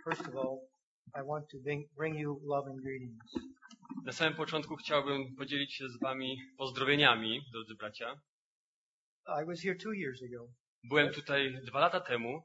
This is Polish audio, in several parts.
First of all, I want to bring you love and greetings. Na samym początku chciałbym podzielić się z wami pozdrowieniami, drodzy bracia. I was here 2 years ago, Byłem tutaj 2 lata temu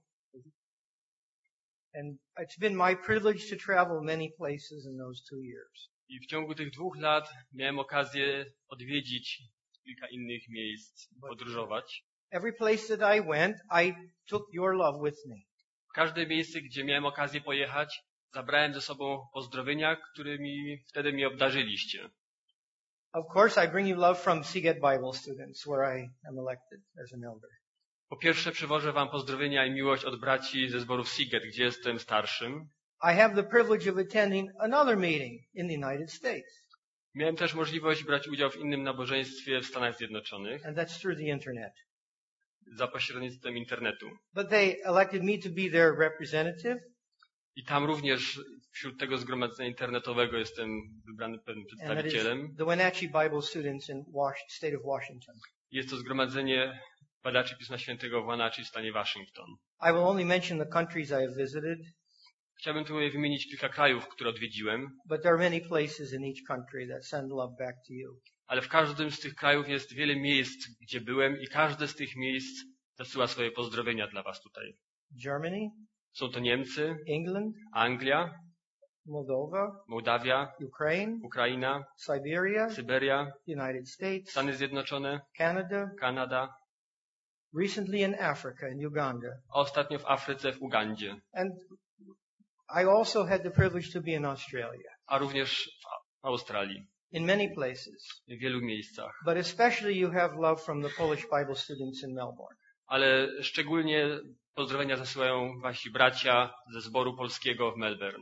and it's been my privilege to travel many places in those 2 years. i w ciągu tych 2 lat miałem okazję odwiedzić kilka innych miejsc, podróżować. Every place that I went, I took your love with me. W każde miejsce, gdzie miałem okazję pojechać, zabrałem ze sobą pozdrowienia, którymi wtedy mnie obdarzyliście. Of course, I bring you love from Seagate Bible students, where I am elected as an elder. Po pierwsze przywożę wam pozdrowienia i miłość od braci ze zborów Seagate, gdzie jestem starszym. I have the privilege of attending another meeting in the United States, Miałem też możliwość brać udział w innym nabożeństwie w Stanach Zjednoczonych and that's through the internet. za pośrednictwem internetu. But they elected me to be their representative, I tam również wśród tego zgromadzenia internetowego jestem wybrany pewnym and that is przedstawicielem. the Wenatchee Bible students in state of Washington. Jest to zgromadzenie badaczy Pisma Świętego w Wenatchee w stanie Waszyngton. I will only mention the countries I have visited, Chciałbym tu wymienić kilka krajów, które odwiedziłem, but there are many places in each country that send love back to you. ale w każdym z tych krajów jest wiele miejsc, gdzie byłem i każde z tych miejsc zasyła swoje pozdrowienia dla was tutaj. Germany, Są to Niemcy, England, Anglia, Moldova, Mołdawia, Ukraine, Ukraina, Siberia, Syberia, United States, Stany Zjednoczone, Canada, Kanada, recently in Africa, in Uganda. a ostatnio w Afryce, w Ugandzie, And I also had the privilege to be in Australia, a również w Australii, in many places. w wielu miejscach. But especially you have love from the Polish Bible students in Melbourne. Ale szczególnie pozdrowienia zasyłają wasi bracia ze zboru polskiego w Melbourne.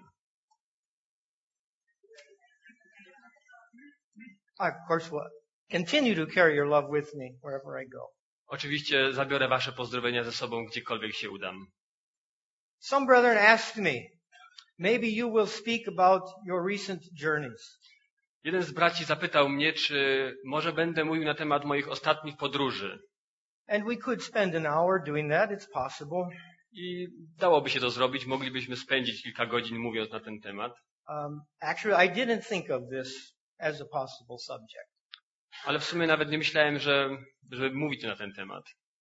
I, of course, will continue to carry your love with me wherever I go. Oczywiście zabiorę wasze pozdrowienia ze sobą, gdziekolwiek się udam. Some brethren asked me, maybe you will speak about your recent journeys. Jeden z braci zapytał mnie, czy może będę mówił na temat moich ostatnich podróży. And we could spend an hour doing that. It's possible. I dałoby się to zrobić, moglibyśmy spędzić kilka godzin mówiąc na ten temat. Actually, I didn't think of this as a possible subject. Ale w sumie nawet nie myślałem, żeby mówić na ten temat.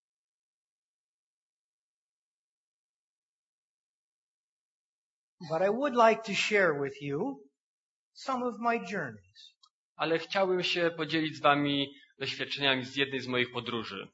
But I would like to share with you some of my journeys. Ale chciałbym się podzielić z wami doświadczeniami z jednej z moich podróży.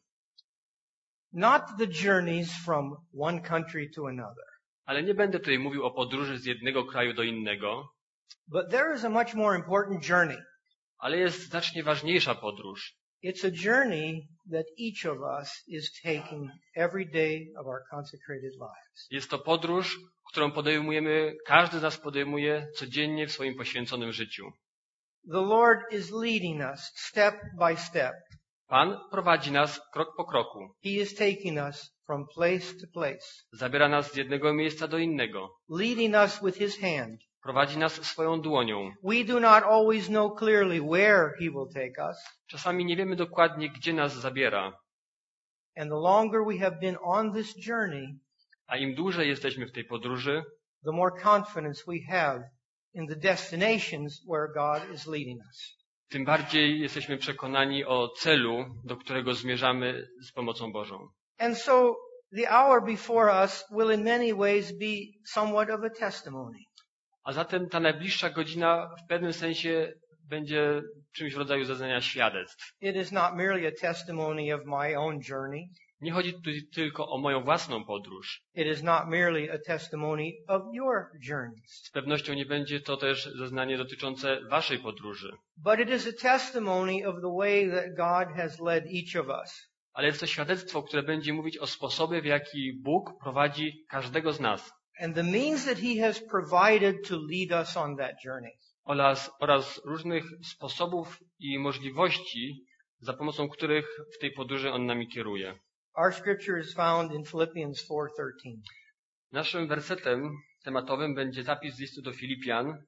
Not the journeys from one country to another. Ale nie będę tutaj mówił o podróży z jednego kraju do innego. But there is a much more important journey. Ale jest znacznie ważniejsza podróż. It's a journey that each of us is taking every day of our consecrated lives. Jest to podróż, którą podejmujemy, każdy z nas podejmuje codziennie w swoim poświęconym życiu. The Lord is leading us step by step. Pan prowadzi nas krok po kroku. He is taking us from place to place, Zabiera nas z jednego miejsca do innego. leading us with His hand. Prowadzi nas swoją dłonią. We do not always know clearly where He will take us. Czasami nie wiemy dokładnie, gdzie nas zabiera. And the longer we have been on this journey, A im dłużej jesteśmy w tej podróży, the more confidence we have in the destinations where God is leading us. tym bardziej jesteśmy przekonani o celu, do którego zmierzamy z pomocą Bożą. And so the hour before us will in many ways be somewhat of a testimony. A zatem ta najbliższa godzina w pewnym sensie będzie czymś w rodzaju zeznania świadectw. It is not merely a testimony of my own journey. Nie chodzi tu tylko o moją własną podróż. It is not merely a testimony of your journeys. Z pewnością nie będzie to też zeznanie dotyczące waszej podróży. But it is a testimony of the way that God has led each of us. Ale jest to świadectwo, które będzie mówić o sposobie, w jaki Bóg prowadzi każdego z nas. And the means that He has provided to lead us on that journey. Oraz różnych sposobów i możliwości, za pomocą których w tej podróży On nami kieruje. Our scripture is found in Philippians 4:13. Naszym wersetem tematowym będzie zapis z listu do Filipian,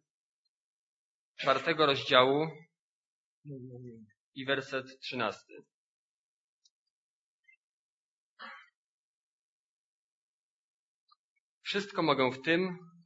4 rozdziału i werset 13. Wszystko mogę w tym,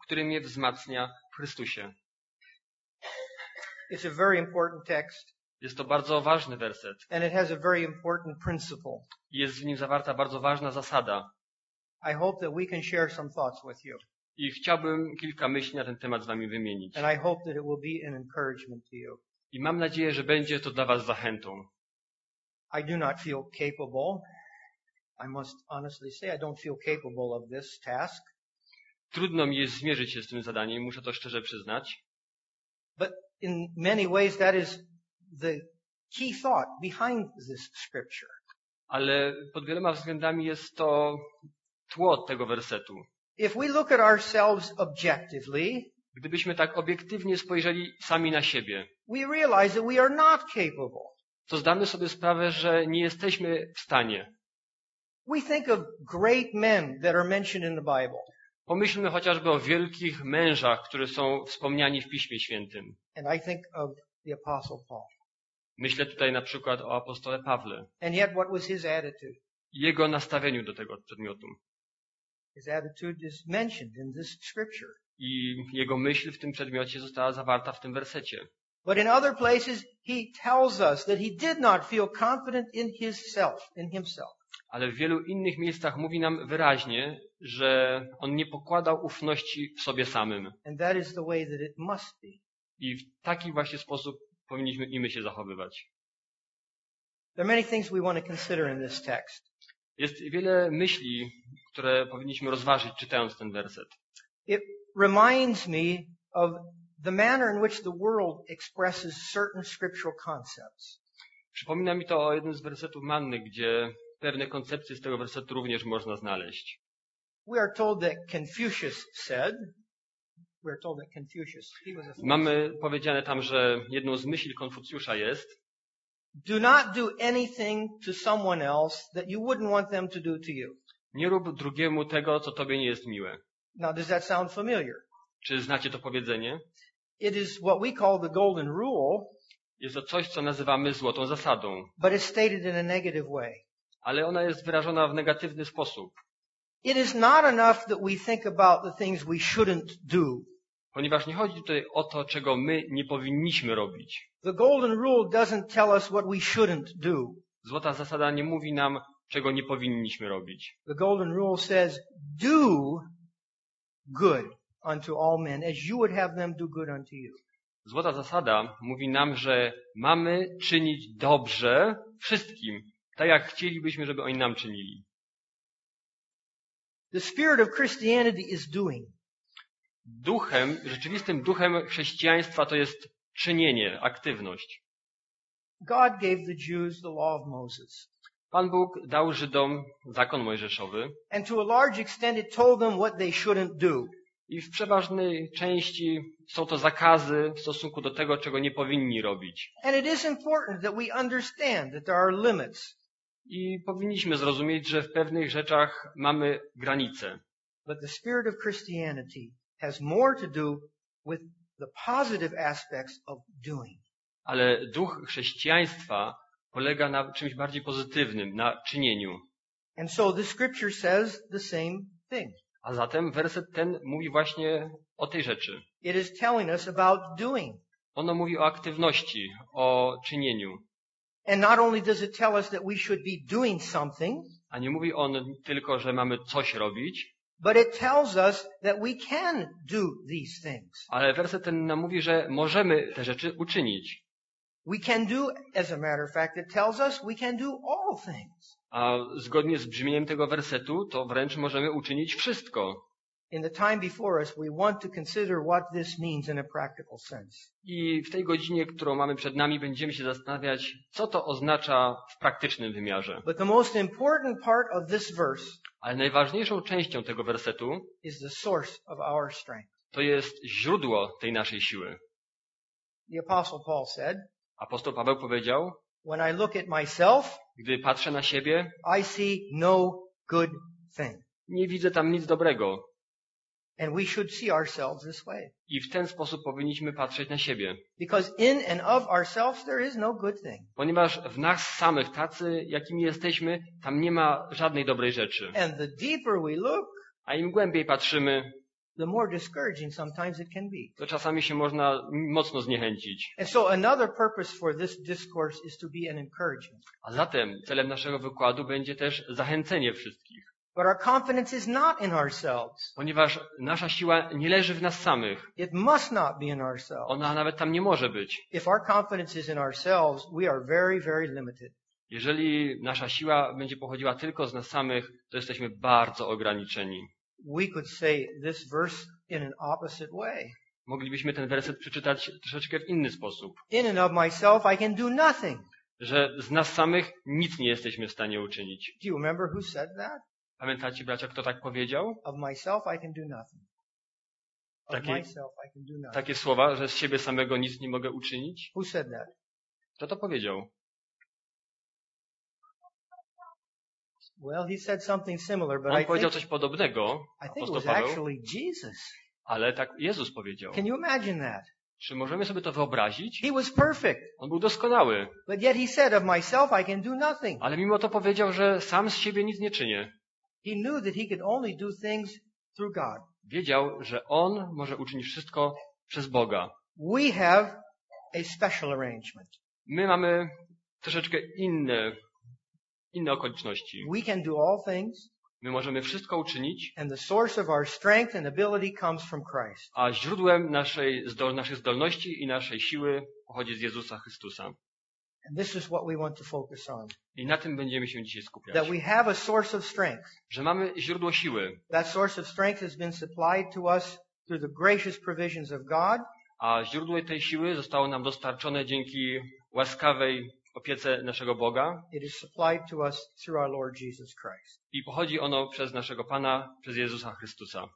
który mnie wzmacnia w Chrystusie. It's a very important text, Jest to bardzo ważny werset. and it has a very important principle. Jest w nim zawarta bardzo ważna zasada. I hope that we can share some thoughts with you, I chciałbym kilka myśli na ten temat z wami wymienić. and I hope that it will be an encouragement to you. I mam nadzieję, że będzie to dla was zachętą. I do not feel capable. I must honestly say I don't feel capable of this task. Trudno mi jest zmierzyć się z tym zadaniem, muszę to szczerze przyznać. But in many ways that is the key thought behind this scripture. Ale pod wieloma względami jest to tło tego wersetu. If we look at ourselves objectively, Gdybyśmy tak obiektywnie spojrzeli sami na siebie, we realize that we are not capable. to zdamy sobie sprawę, że nie jesteśmy w stanie. We think of great men that are mentioned in the Bible. Pomyślmy chociażby o wielkich mężach, którzy są wspomniani w Piśmie Świętym. And I think of the Apostle Paul. Myślę tutaj na przykład o apostole Pawle And yet what was his attitude? i jego nastawieniu do tego przedmiotu. His attitude is mentioned in this scripture. I jego myśl w tym przedmiocie została zawarta w tym wersecie. But in other places, he tells us that he did not feel confident in himself. Ale w wielu innych miejscach mówi nam wyraźnie, że on nie pokładał ufności w sobie samym. And that is the way that it must be. I w taki właśnie sposób powinniśmy i my się zachowywać. There are many things we want to consider in this text. Jest wiele myśli, które powinniśmy rozważyć, czytając ten werset. It reminds me of the manner in which the world expresses certain scriptural concepts. Przypomina mi to o jednym z wersetów Manny, gdzie pewne koncepcje z tego wersetu również można znaleźć. We are told that Confucius, he was a philosopher. Mamy powiedziane tam, że jedną z myśli Konfucjusza jest: Do not do anything to someone else that you wouldn't want them to do to you. nie rób drugiemu tego, co tobie nie jest miłe. Now, does that sound familiar? Czy znacie to powiedzenie? It is what we call the golden rule, Jest to coś, co nazywamy złotą zasadą, but it's stated in a negative way. ale ona jest wyrażona w negatywny sposób, It is not enough that we think about the things we shouldn't do. ponieważ nie chodzi tutaj o to, czego my nie powinniśmy robić. The golden rule doesn't tell us what we shouldn't do. Złota zasada nie mówi nam, czego nie powinniśmy robić. The golden rule says, do good unto all men as you would have them do good unto you. Złota zasada mówi nam, że mamy czynić dobrze wszystkim, tak jak chcielibyśmy, żeby oni nam czynili. The spirit of Christianity is doing. Rzeczywistym duchem chrześcijaństwa to jest czynienie, aktywność. God gave the Jews the law of Moses. Pan Bóg dał Żydom zakon mojżeszowy And to a large extent it told them what they shouldn't do. i w przeważnej części są to zakazy w stosunku do tego, czego nie powinni robić. And it is important that we understand that there are limits. I powinniśmy zrozumieć, że w pewnych rzeczach mamy granice. But the spirit of Christianity has more to do with the positive aspects of doing. Ale duch chrześcijaństwa polega na czymś bardziej pozytywnym, na czynieniu. And so the scripture says the same thing. A zatem werset ten mówi właśnie o tej rzeczy. It is telling us about doing. Ono mówi o aktywności, o czynieniu. And not only does it tell us that we should be doing something, A nie mówi on tylko, że mamy coś robić, but it tells us that we can do these things. ale werset ten nam mówi, że możemy te rzeczy uczynić. We can do, as a matter of fact, it tells us we can do all things. A zgodnie z brzmieniem tego wersetu, to wręcz możemy uczynić wszystko. In the time before us, we want to consider what this means in a practical sense. I w tej godzinie, którą mamy przed nami, będziemy się zastanawiać, co to oznacza w praktycznym wymiarze. But the most important part of this verse Ale najważniejszą częścią tego wersetu is the source of our strength. to jest źródło tej naszej siły. The Apostle Paul said, Apostoł Paweł powiedział: when I look at myself, gdy patrzę na siebie, I see no good thing. nie widzę tam nic dobrego. And we should see ourselves this way. I w ten sposób powinniśmy patrzeć na siebie. Because in and of ourselves there is no good thing. Ponieważ w nas samych, tacy jakimi jesteśmy, tam nie ma żadnej dobrej rzeczy. And the deeper we look, A im głębiej patrzymy, the more discouraging sometimes it can be. to czasami się można mocno zniechęcić. And so another purpose for this discourse is to be an encouragement. A zatem celem naszego wykładu będzie też zachęcenie wszystkich. But our confidence is not in ourselves. Ponieważ nasza siła nie leży w nas samych. It must not be in ourselves. Ona nawet tam nie może być. If our confidence is in ourselves, we are very, very limited. Jeżeli nasza siła będzie pochodziła tylko z nas samych, to jesteśmy bardzo ograniczeni. We could say this verse in an opposite way. Moglibyśmy ten werset przeczytać troszeczkę w inny sposób. In and of myself, I can do nothing. Że z nas samych nic nie jesteśmy w stanie uczynić. Do you remember who said that? Pamiętacie, bracia, kto tak powiedział? Of myself, I can do nothing. Of Takie- myself, I can do nothing. Takie słowa, że z siebie samego nic nie mogę uczynić? Who said that? Kto to powiedział? Well, he said something similar, but On I powiedział think coś podobnego, it apostoł was Paweł, actually Jesus. ale tak Jezus powiedział. Can you imagine that? Czy możemy sobie to wyobrazić? He was perfect, On był doskonały, but yet he said, of myself, I can do nothing. ale mimo to powiedział, że sam z siebie nic nie czynię. He knew that he could only do things through God. Wiedział, że on może uczynić wszystko przez Boga. We have a special arrangement. My mamy troszeczkę inne okoliczności. We can do all things, My możemy wszystko uczynić, and the source of our strength and ability comes from Christ. a źródłem naszych zdolności i naszej siły pochodzi z Jezusa Chrystusa. And this is what we want to focus on. I na tym będziemy się dzisiaj skupiać. That we have a source of strength. Że mamy źródło siły, That source of strength has been supplied to us through the gracious provisions of God. a źródło tej siły zostało nam dostarczone dzięki łaskawej opiece naszego Boga It is supplied to us through our Lord Jesus Christ. i pochodzi ono przez naszego Pana, przez Jezusa Chrystusa.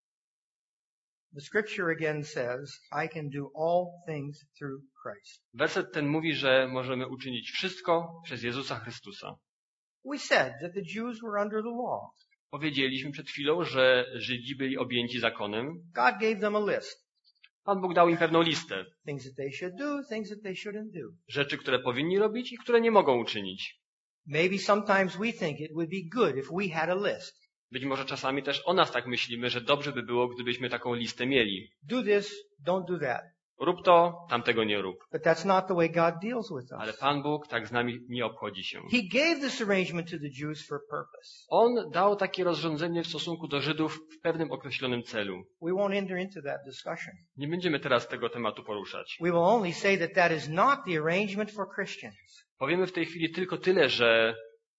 The scripture again says, I can do all things through Christ. Werset ten mówi, że możemy uczynić wszystko przez Jezusa Chrystusa. We said that the Jews were under the law. Powiedzieliśmy przed chwilą, że Żydzi byli objęci zakonem. God gave them a list. Pan Bóg dał im pewną listę. Things that they should do, things that they shouldn't do. Rzeczy, które powinni robić i które nie mogą uczynić. Maybe sometimes we think it would be good if we had a list. Być może czasami też o nas tak myślimy, że dobrze by było, gdybyśmy taką listę mieli. Do this, don't do that. Rób to, tamtego nie rób. But that's not the way God deals with Ale us. Pan Bóg tak z nami nie obchodzi się. He gave this arrangement to the Jews for a purpose. On dał takie rozrządzenie w stosunku do Żydów w pewnym określonym celu. We won't enter into that discussion. Nie będziemy teraz tego tematu poruszać. We will only say that that is not the arrangement for Christians. Powiemy w tej chwili tylko tyle, że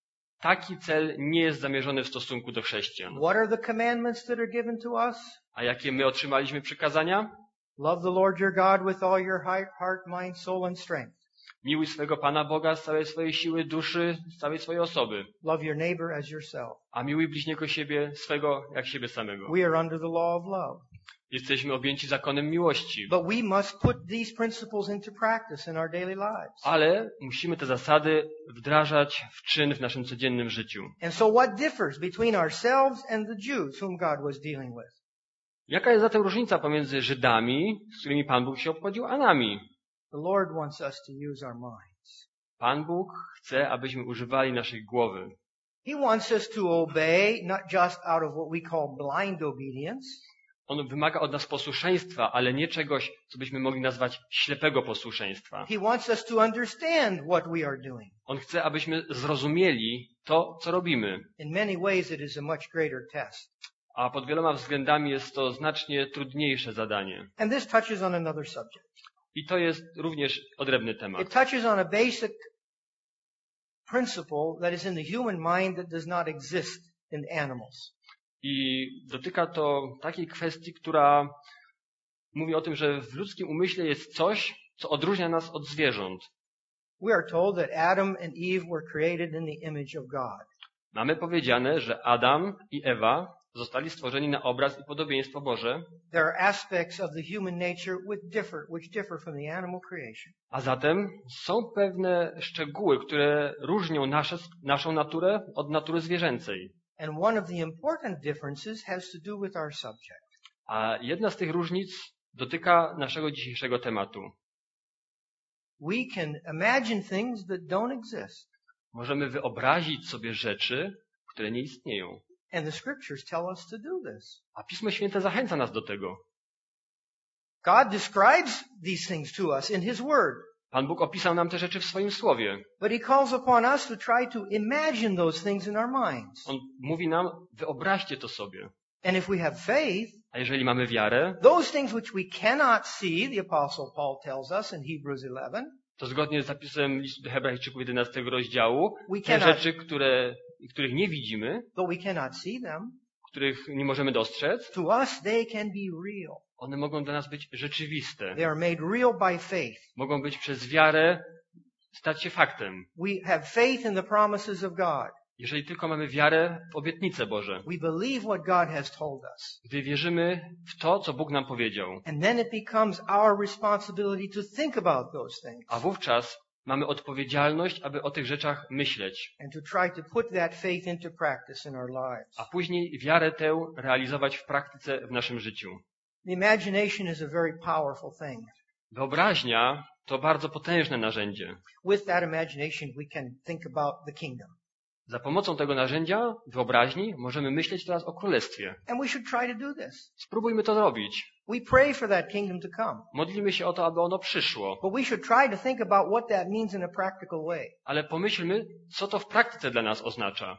taki cel nie jest zamierzony w stosunku do chrześcijan. What are the commandments that are given to us? A jakie my otrzymaliśmy przykazania? Love the Lord your God with all your heart, mind, soul, and strength. Miłuj swego Pana Boga z całej swojej siły, duszy, z całej swojej osoby. Love your neighbor as yourself. A miłuj bliźniego siebie, swego jak siebie samego. We are under the law of love. Jesteśmy objęci zakonem miłości. But we must put these principles into practice in our daily lives. Ale musimy te zasady wdrażać w czyn w naszym codziennym życiu. And so what differs between ourselves and the Jews whom God was dealing with? Jaka jest zatem różnica pomiędzy Żydami, z którymi Pan Bóg się obchodził, a nami? The Lord wants us to use our minds. Pan Bóg chce, abyśmy używali naszej głowy. He wants us to obey not just out of what we call blind obedience, On wymaga od nas posłuszeństwa, ale nie czegoś, co byśmy mogli nazwać ślepego posłuszeństwa. He wants us to understand what we are doing. On chce, abyśmy zrozumieli to, co robimy. In many ways it is a much greater test. A pod wieloma względami jest to znacznie trudniejsze zadanie. And this touches on another subject. I to jest również odrębny It temat. touches on a basic principle that is in the human mind that does not exist in animals. I dotyka to takiej kwestii, która mówi o tym, że w ludzkim umyśle jest coś, co odróżnia nas od zwierząt. We are told that Adam and Eve were created in the image of God. Mamy powiedziane, że Adam i Ewa zostali stworzeni na obraz i podobieństwo Boże, There are aspects of the human nature which differ from the animal creation. a zatem są pewne szczegóły, które różnią naszą naturę od natury zwierzęcej. And one of the important differences has to do with our subject. A jedna z tych różnic dotyka naszego dzisiejszego tematu. We can imagine things that don't exist. Możemy wyobrazić sobie rzeczy, które nie istnieją. And the scriptures tell us to do this. A Pismo Święte zachęca nas do tego. God describes these things to us in His Word. Pan Bóg opisał nam te rzeczy w swoim Słowie. But He calls upon us to try to imagine those things in our minds. On mówi nam, wyobraźcie to sobie. And if we have faith, A jeżeli mamy wiarę, those things which we cannot see, the Apostle Paul tells us in Hebrews 11, to zgodnie z zapisem listu do Hebrajczyków 11 rozdziału, we te cannot, rzeczy, których nie widzimy, though we cannot see them, których nie możemy dostrzec, to us they can be real. one mogą dla nas być rzeczywiste. They are made real by faith. Mogą być przez wiarę stać się faktem. We have faith in the promises of God. Jeżeli tylko mamy wiarę w obietnice Boże. We believe what God has told us. Gdy wierzymy w to, co Bóg nam powiedział. And then it becomes our responsibility to think about those things. A wówczas mamy odpowiedzialność, aby o tych rzeczach myśleć. And to try to put that faith into practice in our lives. A później wiarę tę realizować w praktyce w naszym życiu. The imagination is a very powerful thing. Wyobraźnia to bardzo potężne narzędzie. With that imagination we can think about the kingdom. Za pomocą tego narzędzia, wyobraźni, możemy myśleć teraz o królestwie. And we should try to do this. Spróbujmy to zrobić. We pray for that kingdom to come. Modlimy się o to, aby ono przyszło. But we should try to think about what that means in a practical way. Ale pomyślmy, co to w praktyce dla nas oznacza.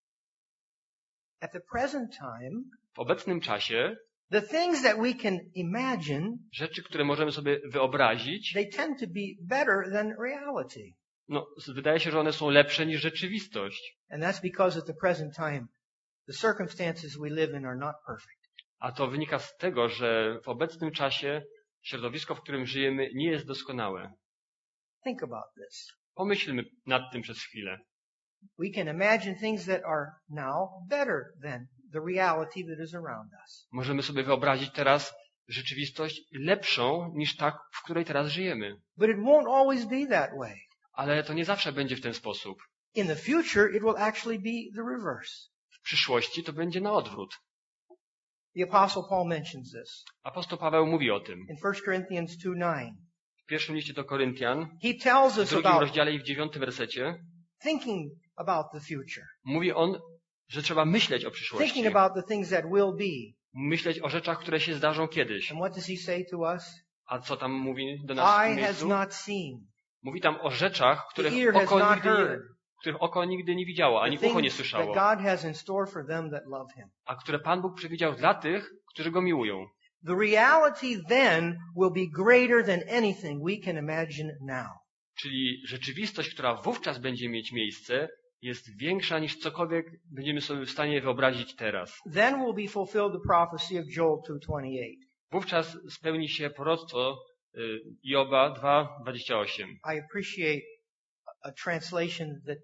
At the present time, W obecnym czasie the things that we can imagine, rzeczy, które możemy sobie wyobrazić, they tend to be better than reality. wydaje się, że one są lepsze niż rzeczywistość. And that's because at the present time, the circumstances we live in are not perfect. A to wynika z tego, że w obecnym czasie środowisko, w którym żyjemy, nie jest doskonałe. Think about this. Pomyślmy nad tym przez chwilę. We can imagine things that are now better than the reality that is around us. Możemy sobie wyobrazić teraz rzeczywistość lepszą niż ta, w której teraz żyjemy. But it won't always be that way. Ale to nie zawsze będzie w ten sposób. In the future, it will actually be the reverse. W przyszłości to będzie na odwrót. The Apostle Paul mentions this Apostoł Paweł mówi o tym. in 1 Corinthians 2:9. W pierwszym liście do Koryntian, He tells w us drugim about rozdziale i w 9 wersecie, thinking about the future, mówi on, że trzeba myśleć o przyszłości. thinking about the things that will be. Myśleć o rzeczach, które się zdarzą kiedyś. And what does he say to us? A co tam mówi do nas w tym Eye has miejscu? not seen. Mówi tam o rzeczach, The ear has not których oko nigdy nie widziało, ani The ucho nie things that słyszało. God has in store for them that love Him. A które Pan Bóg przewidział dla tych, którzy Go miłują. The reality then will be greater than anything we can imagine now. Czyli rzeczywistość, która wówczas będzie mieć miejsce, jest większa niż cokolwiek będziemy sobie w stanie wyobrazić teraz. Then will be fulfilled the prophecy of Joel 2:28. Wówczas spełni się proroctwo Joba 2:28. I appreciate a translation that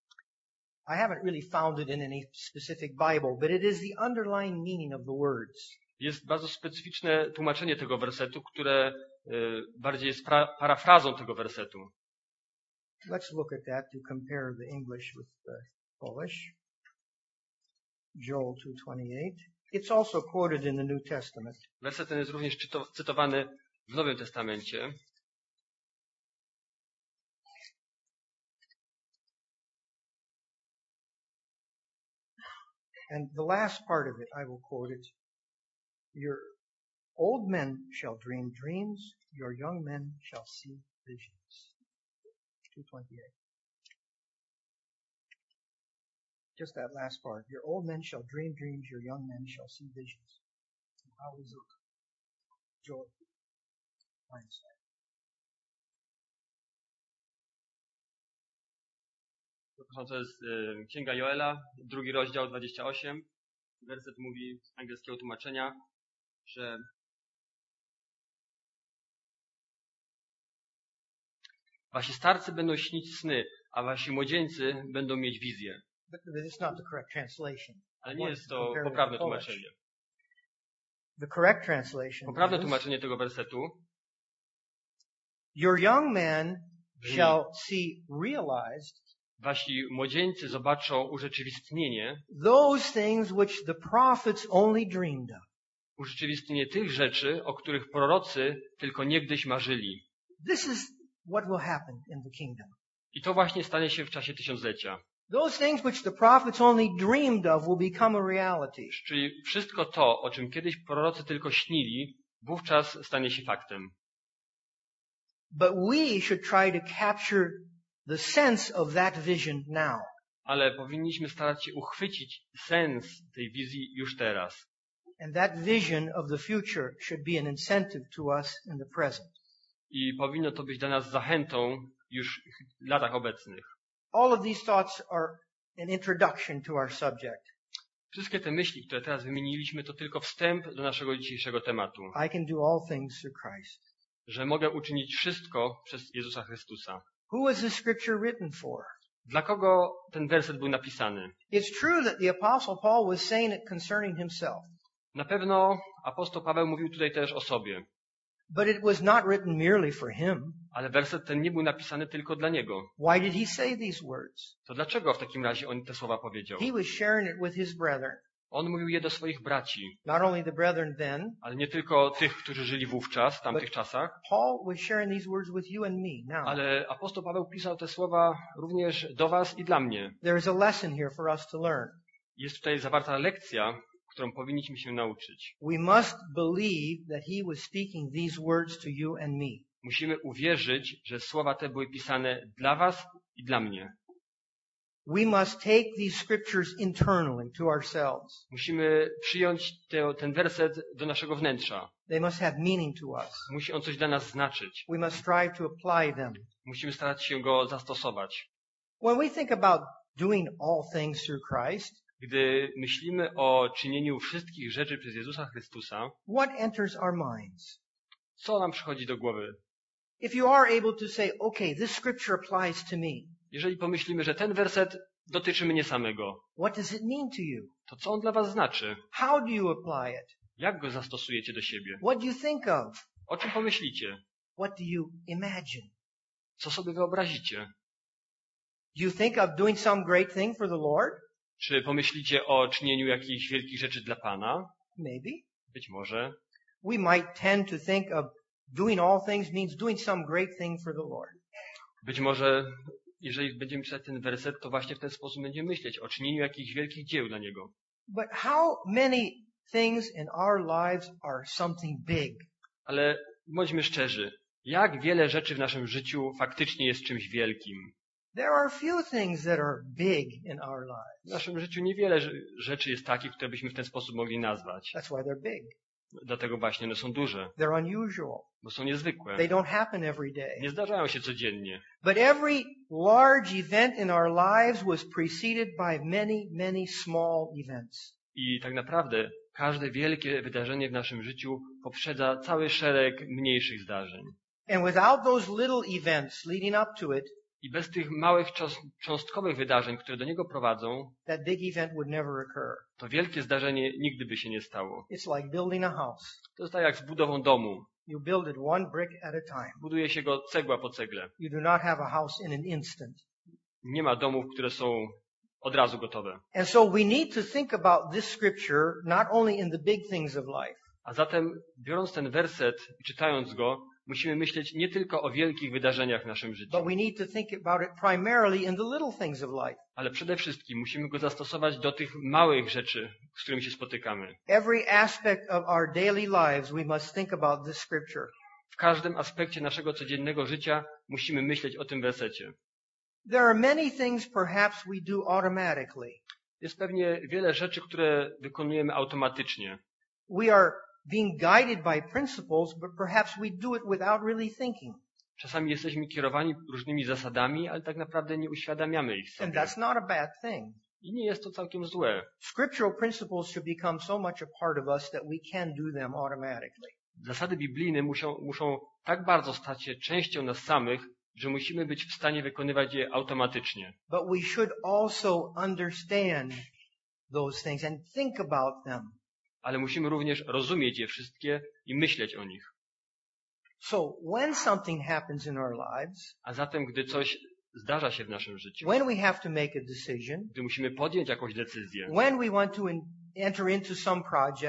I haven't really found it in any specific Bible, but it is the underlying meaning of the words. Jest bardzo specyficzne tłumaczenie tego wersetu, które bardziej jest parafrazą tego wersetu. Let's look at that to compare the English with the Polish. Joel 2:28. It's also quoted in the New Testament. Werset ten jest również cytowany w Nowym Testamencie. And the last part of it, I will quote it. Your old men shall dream dreams, your young men shall see visions. 2:28. Just that last part. Your old men shall dream dreams, your young men shall see visions. How is it? Joel finds that. To jest Księga Joela, 2 rozdział 28. Werset mówi z angielskiego tłumaczenia, że wasi starcy będą śnić sny, a wasi młodzieńcy będą mieć wizje. But it's not the correct translation. Ale nie jest to poprawne tłumaczenie. The correct translation Poprawne is, tłumaczenie tego wersetu. your young men shall see realized Wasi młodzieńcy zobaczą urzeczywistnienie, those things which the prophets only dreamed of. urzeczywistnienie tych rzeczy, o których prorocy tylko niegdyś marzyli. This is what will happen in the kingdom. I to właśnie stanie się w czasie tysiąclecia. Those things which the prophets only dreamed of will become a reality. Czyli wszystko to, o czym kiedyś prorocy tylko śnili, wówczas stanie się faktem. But we should try to capture the sense of that vision now. Ale powinniśmy starać się uchwycić sens tej wizji już teraz. And that vision of the future should be an incentive to us in the present. I powinno to być dla nas zachętą już w latach obecnych. All of these thoughts are an introduction to our subject. Wszystkie te myśli, które teraz wymieniliśmy, to tylko wstęp do naszego dzisiejszego tematu. I can do all things through Christ. Że mogę uczynić wszystko przez Jezusa Chrystusa. Who was this scripture written for? Dla kogo ten werset był napisany? It's true that the Apostle Paul was saying it concerning himself. Na pewno apostoł Paweł mówił tutaj też o sobie. But it was not written merely for him. Ale werset ten nie był napisany tylko dla niego. Why did he say these words? To dlaczego w takim razie on te słowa powiedział? He was sharing it with his brethren. On mówił je do swoich braci. Not only the brethren then, Ale nie tylko tych, którzy żyli wówczas, w tamtych czasach. Paul was sharing these words with you and me now. Ale apostoł Paweł pisał te słowa również do was i dla mnie. There is a lesson here for us to learn. Jest tutaj zawarta lekcja, którą powinniśmy się nauczyć. We must believe that he was speaking these words to you and me. Musimy uwierzyć, że słowa te były pisane dla was i dla mnie. We must take these scriptures internally to ourselves. Musimy przyjąć ten werset do naszego wnętrza. They must have meaning to us. Musi on coś dla nas znaczyć. We must strive to apply them. Musimy starać się go zastosować. When we think about doing all things through Christ, Gdy myślimy o czynieniu wszystkich rzeczy przez Jezusa Chrystusa, what enters our minds? co nam przychodzi do głowy? If you are able to say, okay, this scripture applies to me, Jeżeli pomyślimy, że ten werset dotyczy mnie samego, what does it mean to you? to co on dla was znaczy? How do you apply it? Jak go zastosujecie do siebie? What do you think of? O czym pomyślicie? What do you imagine? Co sobie wyobrazicie? Do you think of doing some great thing for the Lord? Czy pomyślicie o czynieniu jakichś wielkich rzeczy dla Pana? Maybe. Być może. We might tend to think of doing all things means doing some great thing for the Lord. Być może, jeżeli będziemy czytać ten werset, to właśnie w ten sposób będziemy myśleć o czynieniu jakichś wielkich dzieł dla Niego. But how many things in our lives are something big? Ale bądźmy szczerzy, jak wiele rzeczy w naszym życiu faktycznie jest czymś wielkim? There are few things that are big in our lives. W naszym życiu niewiele rzeczy jest takich, które byśmy w ten sposób mogli nazwać. That's why they're big. Dlatego właśnie one są duże, They're unusual. bo są niezwykłe. They don't happen every day. Nie zdarzają się codziennie. But every large event in our lives was preceded by many, many small events. I tak naprawdę każde wielkie wydarzenie w naszym życiu poprzedza cały szereg mniejszych zdarzeń. And without those little events leading up to it, I bez tych małych, cząstkowych wydarzeń, które do niego prowadzą, that big event would never occur. to wielkie zdarzenie nigdy by się nie stało. It's like building a house. To jest tak jak z budową domu. You build it one brick at a time. Buduje się go cegła po cegle. You do not have a house in an instant. Nie ma domów, które są od razu gotowe. And so we need to think about this scripture not only in the big things of life, A zatem, biorąc ten werset i czytając go, musimy myśleć nie tylko o wielkich wydarzeniach w naszym życiu, but we need to think about it primarily in the little things of life. ale przede wszystkim musimy go zastosować do tych małych rzeczy, z którymi się spotykamy. Every aspect of our daily lives, we must think about this scripture. W każdym aspekcie naszego codziennego życia musimy myśleć o tym wersecie. There are many things perhaps we do automatically. Jest pewnie wiele rzeczy, które wykonujemy automatycznie. We are being guided by principles, but perhaps we do it without really thinking. Czasami jesteśmy kierowani różnymi zasadami, ale tak naprawdę nie uświadamiamy ich And sobie. that's not a bad thing. I nie jest to całkiem złe. Scriptural principles should become so much a part of us that we can do them automatically. Zasady biblijne muszą tak bardzo stać się częścią nas samych, że musimy być w stanie wykonywać je automatycznie. But we should also understand those things and think about them. Ale musimy również rozumieć je wszystkie i myśleć o nich. So when something happens in our lives, A zatem, gdy coś zdarza się w naszym życiu, when we have to make a decision, gdy musimy podjąć jakąś decyzję, when we want to enter into some project,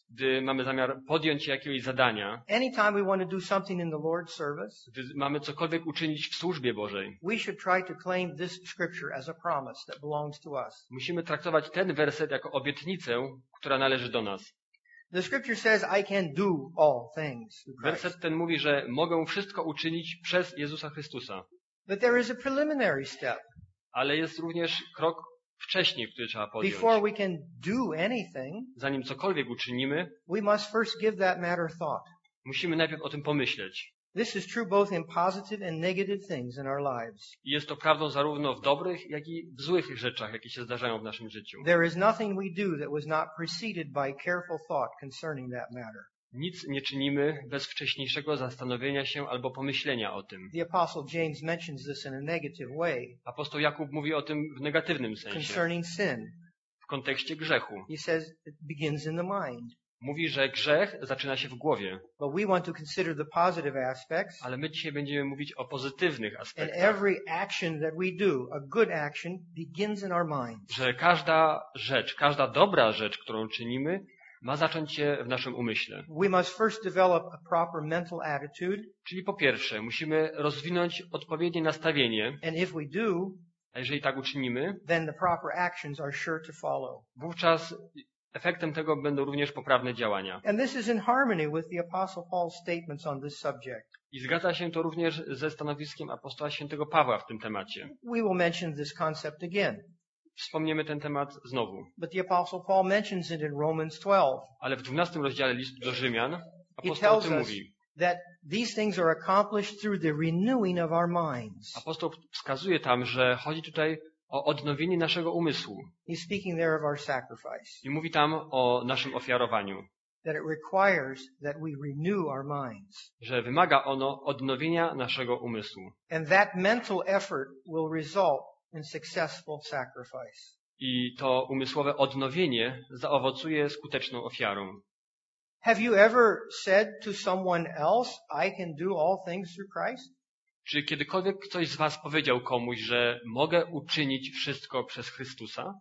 gdy mamy zamiar podjąć się jakiegoś zadania, anytime we want to do something in the Lord's service, gdy mamy cokolwiek uczynić w służbie Bożej, we should try to claim this scripture as a promise that belongs to us. musimy traktować ten werset jako obietnicę, która należy do nas. The scripture says, I can do all things through Christ. Werset ten mówi, że mogę wszystko uczynić przez Jezusa Chrystusa. But there is a preliminary step. Ale jest również krok wcześniej, który trzeba podjąć. Before we can do anything, Zanim cokolwiek uczynimy, we must first give that matter thought. musimy najpierw o tym pomyśleć. This is true both in positive and negative things in our lives. I jest to prawdą zarówno w dobrych, jak i w złych rzeczach, jakie się zdarzają w naszym życiu. There is nothing we do that was not preceded by careful thought concerning that matter. Nic nie czynimy bez wcześniejszego zastanowienia się albo pomyślenia o tym. The Apostle James mentions this in a negative way Apostoł Jakub mówi o tym w negatywnym sensie, concerning sin. w kontekście grzechu. He says it begins in the mind. Mówi, że grzech zaczyna się w głowie, But we want to consider the positive aspects. ale my dzisiaj będziemy mówić o pozytywnych And aspektach. every action that we do, a good action, begins in our minds. Że każda rzecz, każda dobra rzecz, którą czynimy, ma zacząć się w naszym umyśle. We must first develop a proper mental attitude. Czyli po pierwsze, musimy rozwinąć odpowiednie nastawienie, And if we do, a jeżeli tak uczynimy, then the proper actions are sure to follow. wówczas efektem tego będą również poprawne działania. And this is in harmony with the Apostle Paul's statements on this subject. I zgadza się to również ze stanowiskiem apostoła świętego Pawła w tym temacie. We will mention this concept again. Wspomniemy ten temat znowu. But the Apostle Paul mentions it in Romans 12. Ale w 12 rozdziale listu do Rzymian He apostoł o tells tym us mówi. that these things are accomplished through the renewing of our minds. Apostoł wskazuje tam, że chodzi tutaj o odnowienie naszego umysłu. He's speaking there of our sacrifice. I mówi tam o naszym ofiarowaniu. That it requires that we renew our minds. Że wymaga ono odnowienia naszego umysłu. And that mental effort will result in successful sacrifice. I to umysłowe odnowienie zaowocuje skuteczną ofiarą. Have you ever said to someone else, I can do all things through Christ? Czy kiedykolwiek ktoś z was powiedział komuś, że mogę uczynić wszystko przez Chrystusa?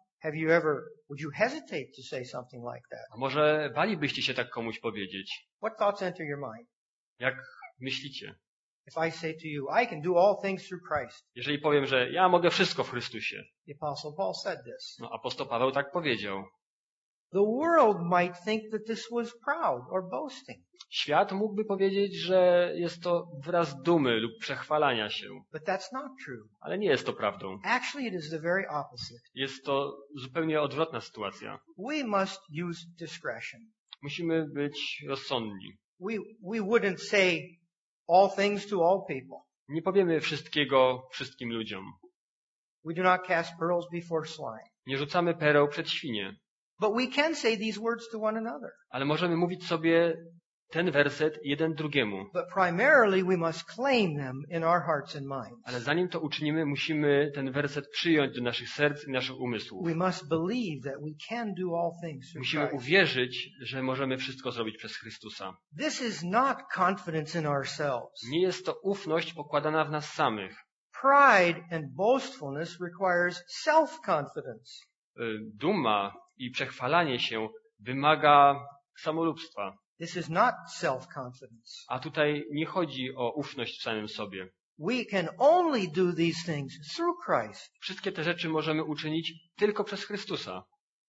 Would you hesitate to say something like that? A może balibyście się tak komuś powiedzieć? What thoughts enter your mind? Jak myślicie? If I say to you, I can do all things through Christ. Jeżeli powiem, że ja mogę wszystko w Chrystusie. The Apostle Paul said this. No, apostoł Paweł tak powiedział. The world might think that this was proud or boasting. Świat mógłby powiedzieć, że jest to wyraz dumy lub przechwalania się. But that's not true. Ale nie jest to prawdą. Actually, it is the very opposite. Jest to zupełnie odwrotna sytuacja. We must use discretion. Musimy być rozsądni. We wouldn't say all things to all people. Nie powiemy wszystkiego wszystkim ludziom. We do not cast pearls before swine. Nie rzucamy pereł przed świnie. But we can say these words to one another. Ale możemy mówić sobie ten werset jeden drugiemu. But primarily we must claim them in our hearts and minds. Ale zanim to uczynimy, musimy ten werset przyjąć do naszych serc i naszych umysłów. We must believe that we can do all things through Musimy Christ. uwierzyć, że możemy wszystko zrobić przez Chrystusa. This is not confidence in ourselves. Nie jest to ufność pokładana w nas samych. Pride and boastfulness requires self-confidence. Duma i przechwalanie się wymaga samolubstwa. This is not self-confidence. A tutaj nie chodzi o ufność w samym sobie. We can only do these things through Christ. Wszystkie te rzeczy możemy uczynić tylko przez Chrystusa.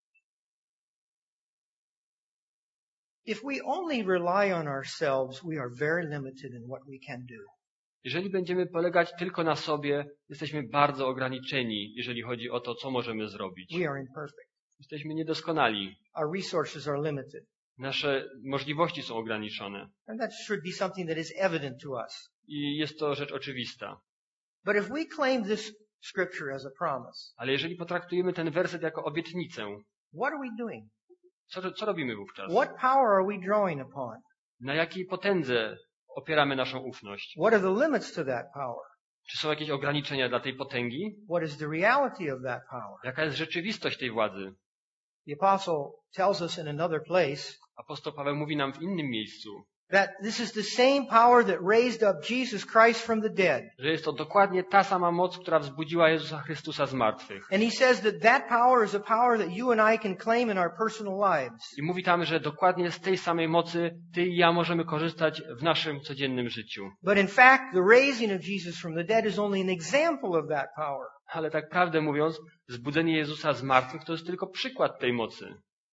If we only rely on ourselves, we are very limited in what we can do. Jeżeli będziemy polegać tylko na sobie, jesteśmy bardzo ograniczeni, jeżeli chodzi o to, co możemy zrobić. We are imperfect. Jesteśmy niedoskonali. Our resources are limited. Nasze możliwości są ograniczone. And that should be something that is evident to us. I jest to rzecz oczywista. But if we claim this scripture as a promise, Ale jeżeli potraktujemy ten werset jako obietnicę, what are we doing? co robimy wówczas? What power are we drawing upon? Na jakiej potędze opieramy naszą ufność? What are the limits to that power? Czy są jakieś ograniczenia dla tej potęgi? What is the reality of that power? Jaka jest rzeczywistość tej władzy? The apostle tells us in another place Apostoł Paweł mówi nam w innym miejscu, That this is the same power that raised up Jesus Christ from the dead. Że jest to dokładnie ta sama moc, która wzbudziła Jezusa Chrystusa z martwych. And he says that power is a power that you and I can claim in our personal lives. I mówi tam, że dokładnie z tej samej mocy ty i ja możemy korzystać w naszym codziennym życiu. But in fact, the raising of Jesus from the dead is only an example of that power. Ale tak prawdę mówiąc, zbudzenie Jezusa z martwych to jest tylko przykład tej mocy.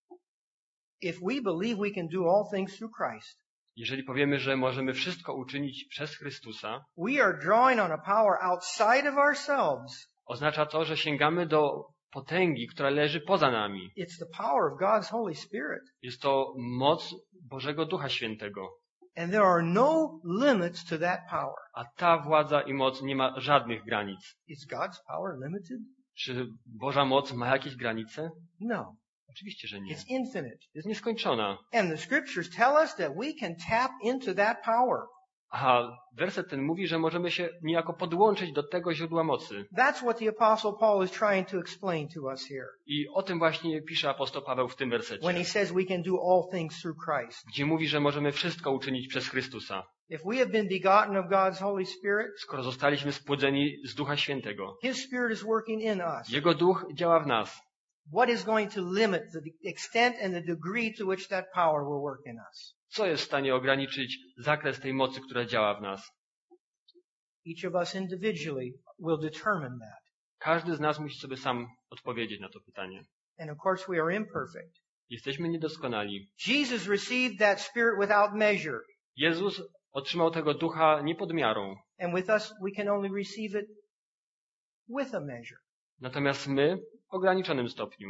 If we believe we can do all things through Christ, Jeżeli powiemy, że możemy wszystko uczynić przez Chrystusa, we are drawing on a power outside of ourselves. oznacza to, że sięgamy do potęgi, która leży poza nami. It's the power of God's Holy Spirit. Jest to moc Bożego Ducha Świętego. And there are no limits to that power. A ta władza i moc nie ma żadnych granic. Is God's power limited? Czy Boża moc ma jakieś granice? No. Oczywiście, że nie. It's infinite. Jest nieskończona. And the scriptures tell us that we can tap into that power. A werset ten mówi, że możemy się niejako podłączyć do tego źródła mocy. That's what the Apostle Paul is trying to explain to us here. I o tym właśnie pisze apostoł Paweł w tym wersecie, When he says we can do all things through Christ. gdzie mówi, że możemy wszystko uczynić przez Chrystusa. If we have been begotten of God's Holy Spirit, Skoro zostaliśmy spłodzeni z Ducha Świętego, His Spirit is working in us. Jego Duch działa w nas. What is going to limit the extent and the degree to which that power will work in us? Co jest w stanie ograniczyć zakres tej mocy, która działa w nas? Each of us individually will determine that. Każdy z nas musi sobie sam odpowiedzieć na to pytanie. And of course we are imperfect. Jesteśmy niedoskonali. Jesus received that Spirit without measure. Jezus otrzymał tego Ducha nie pod miarą. And with us, we can only receive it with a measure. Natomiast my w ograniczonym stopniu.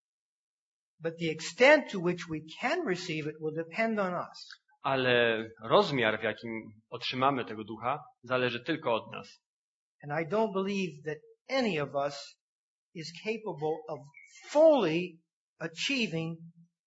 But the extent to which we can receive it will depend on us. Ale rozmiar, w jakim otrzymamy tego Ducha, zależy tylko od nas. And I don't believe that any of us is capable of fully achieving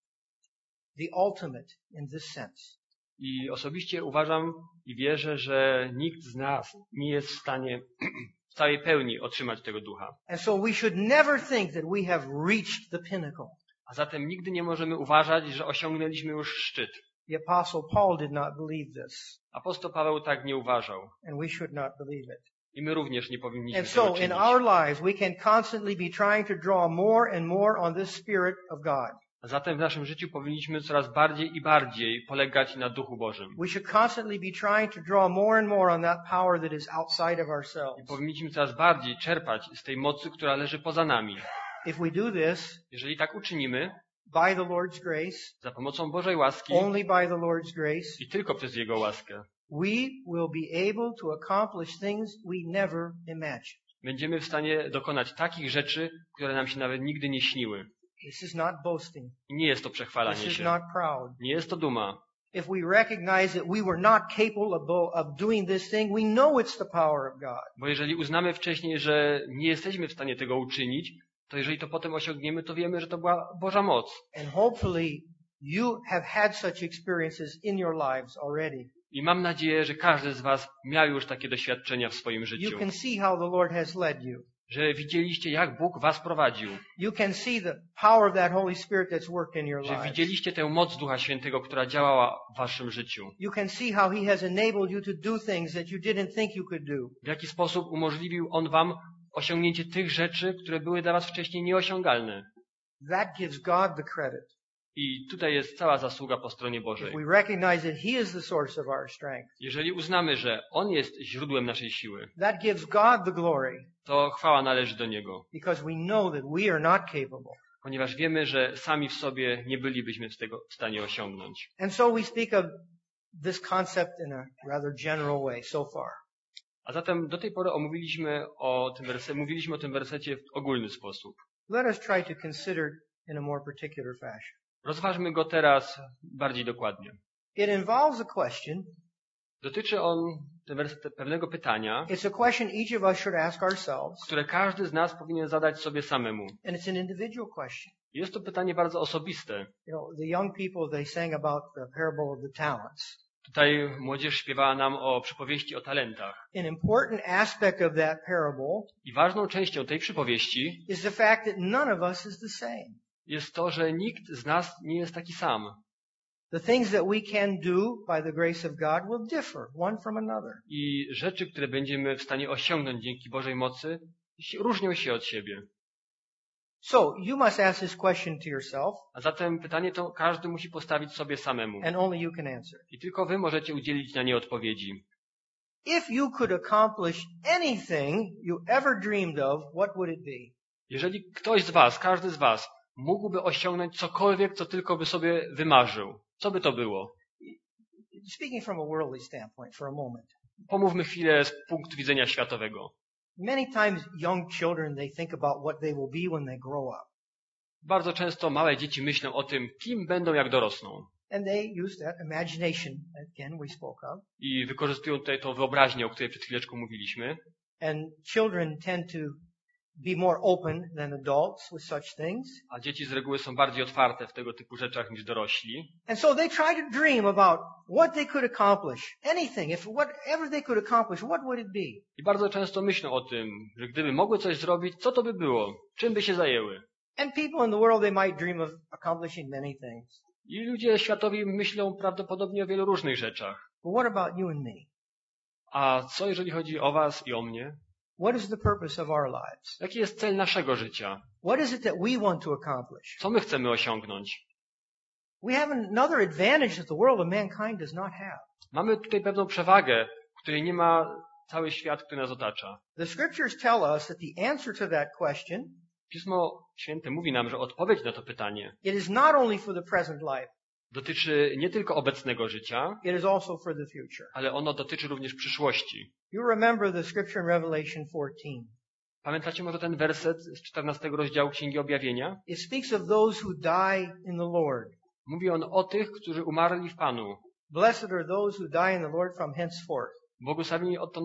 the ultimate in this sense. I osobiście uważam i wierzę, że nikt z nas nie jest w stanie w całej pełni otrzymać tego Ducha. And so we should never think that we have reached the pinnacle. A zatem nigdy nie możemy uważać, że osiągnęliśmy już szczyt. The Apostle Paul did not believe this. Apostoł Paweł tak nie uważał. And we should not believe it. I my również nie powinniśmy And tego so in czynić. our lives, we can constantly be trying to draw more and more on this Spirit of God. A zatem w naszym życiu powinniśmy coraz bardziej i bardziej polegać na Duchu Bożym. We should constantly be trying to draw more and more on that power that is outside of I ourselves. powinniśmy coraz bardziej czerpać z tej mocy, która leży poza nami. If we do this, Jeżeli tak uczynimy, by the Lord's grace, za pomocą Bożej łaski only by the Lord's grace, i tylko przez Jego łaskę, we will be able to accomplish things we never imagined. będziemy w stanie dokonać takich rzeczy, które nam się nawet nigdy nie śniły. This is not boasting. I nie jest to This przechwalanie is się. not proud. Nie jest to duma. If we recognize that we were not capable of doing this thing, we know it's the power of God. Bo jeżeli uznamy wcześniej, że nie jesteśmy w stanie tego uczynić, to jeżeli to potem osiągniemy, to wiemy, że to była Boża moc. And hopefully you have had such experiences in your lives already. I mam nadzieję, że każdy z was miał już takie doświadczenia w swoim You życiu. can see how the Lord has led you. Że widzieliście, jak Bóg was prowadził. You can see the power of that Holy Spirit that's worked in your Że lives. widzieliście tę moc Ducha Świętego, która działała w waszym życiu. You can see how He has enabled you to do things that you didn't think you could do. W jaki sposób umożliwił On wam osiągnięcie tych rzeczy, które były dla was wcześniej nieosiągalne. That gives God the credit. I tutaj jest cała zasługa po stronie If Bożej. we recognize that He is the source of our strength, Jeżeli uznamy, że On jest źródłem naszej siły, that gives God the glory to chwała należy do Niego. because we know that we are not capable. Ponieważ wiemy, że sami w sobie nie bylibyśmy tego w stanie osiągnąć. And so we speak of this concept in a rather general way so far. A zatem do tej pory mówiliśmy o tym wersecie w ogólny sposób. Let us try to consider in a more particular fashion. Rozważmy go teraz bardziej dokładnie. It involves a question. Dotyczy on ten werset pewnego pytania, It's a question each of us should ask ourselves. które każdy z nas powinien zadać sobie samemu. And it's an individual question. Jest to pytanie bardzo osobiste. You know, the young people, they sang about the parable of the talents. Tutaj młodzież śpiewała nam o przypowieści o talentach. An important aspect of that parable I ważną częścią tej przypowieści is the fact that none of us is the same. jest to, że nikt z nas nie jest taki sam. The things that we can do by the grace of God will differ one from another. I rzeczy, które będziemy w stanie osiągnąć dzięki Bożej mocy, różnią się od siebie. So you must ask this question to yourself, A zatem pytanie to każdy musi postawić sobie samemu. and only you can answer. I tylko wy możecie udzielić na nie odpowiedzi. If you could accomplish anything you ever dreamed of, what would it be? Jeżeli ktoś z was, każdy z was mógłby osiągnąć cokolwiek, co tylko by sobie wymarzył, co by to było? Speaking from a worldly standpoint for a moment. Pomówmy chwilę z punktu widzenia światowego. Many times young children, they think about what they will be when they grow up. Bardzo często małe dzieci myślą o tym, kim będą jak dorosną. And they use that imagination, again, we spoke of. I wykorzystują tutaj tą wyobraźnię, o której przed chwileczką mówiliśmy. And children tend to be more open than adults with such things. A dzieci z reguły są bardziej otwarte w tego typu rzeczach niż dorośli. And so they try to dream about what they could accomplish. Anything, if whatever they could accomplish, what would it be? I bardzo często myślą o tym, że gdyby mogły coś zrobić, co to by było? Czym by się zajęły? And people in the world, they might dream of accomplishing many things. I ludzie światowi myślą prawdopodobnie o wielu różnych rzeczach. But what about you and me? A co jeżeli chodzi o was i o mnie? What is the purpose of our lives? Jaki jest cel naszego życia? What is it that we want to accomplish? Co my chcemy osiągnąć? We have another advantage that the world of mankind does not have. Mamy tutaj pewną przewagę, której nie ma cały świat, który nas otacza. The scriptures tell us that the answer to that question, Pismo Święte mówi nam, że odpowiedź na to pytanie it is not only for the present life, dotyczy nie tylko obecnego życia, it is also for the future. ale ono dotyczy również przyszłości. You remember the scripture in Revelation 14. Pamiętacie może ten werset z 14 rozdziału Księgi Objawienia? It speaks of those who die in the Lord. Mówi on o tych, którzy umarli w Panu. Blessed are those who die in the Lord from henceforth. Błogosławieni odtąd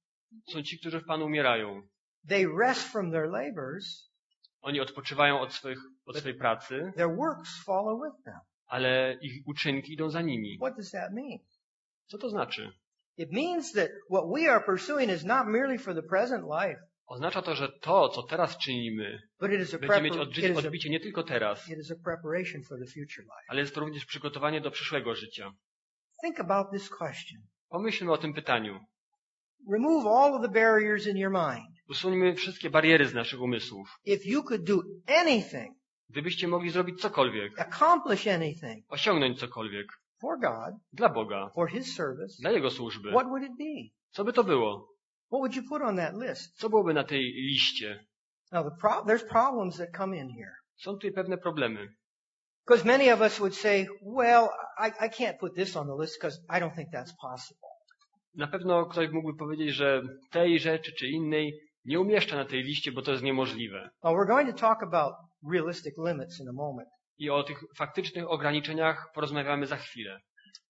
są ci, którzy w Panu umierają. They rest from their labors, Oni odpoczywają od swojej pracy, their works follow with them. ale ich uczynki idą za nimi. What does that mean? Co to znaczy? It means that what we are pursuing is not merely for the present life, Oznacza to, że to, co teraz czynimy, but it is a będzie mieć prepar- odbicie nie tylko teraz, it is a preparation for the future life. ale jest to również przygotowanie do przyszłego życia. Think about this question. Pomyślmy o tym pytaniu. Remove all of the barriers in your mind. Usuńmy wszystkie bariery z naszych umysłów. If you could do anything, Gdybyście mogli zrobić cokolwiek, accomplish anything osiągnąć cokolwiek for God, dla Boga, for His service, dla Jego służby, what would it be? co by to było? What would you put on that list? Co byłoby na tej liście? Now, there's problems that come in here. Są tutaj pewne problemy. Because many of us would say, well, I can't put this on the list because I don't think that's possible. Na pewno ktoś mógłby powiedzieć, że tej rzeczy czy innej nie umieszcza na tej liście, bo to jest niemożliwe. Well, we're going to talk about realistic limits in a moment. I o tych faktycznych ograniczeniach porozmawiamy za chwilę.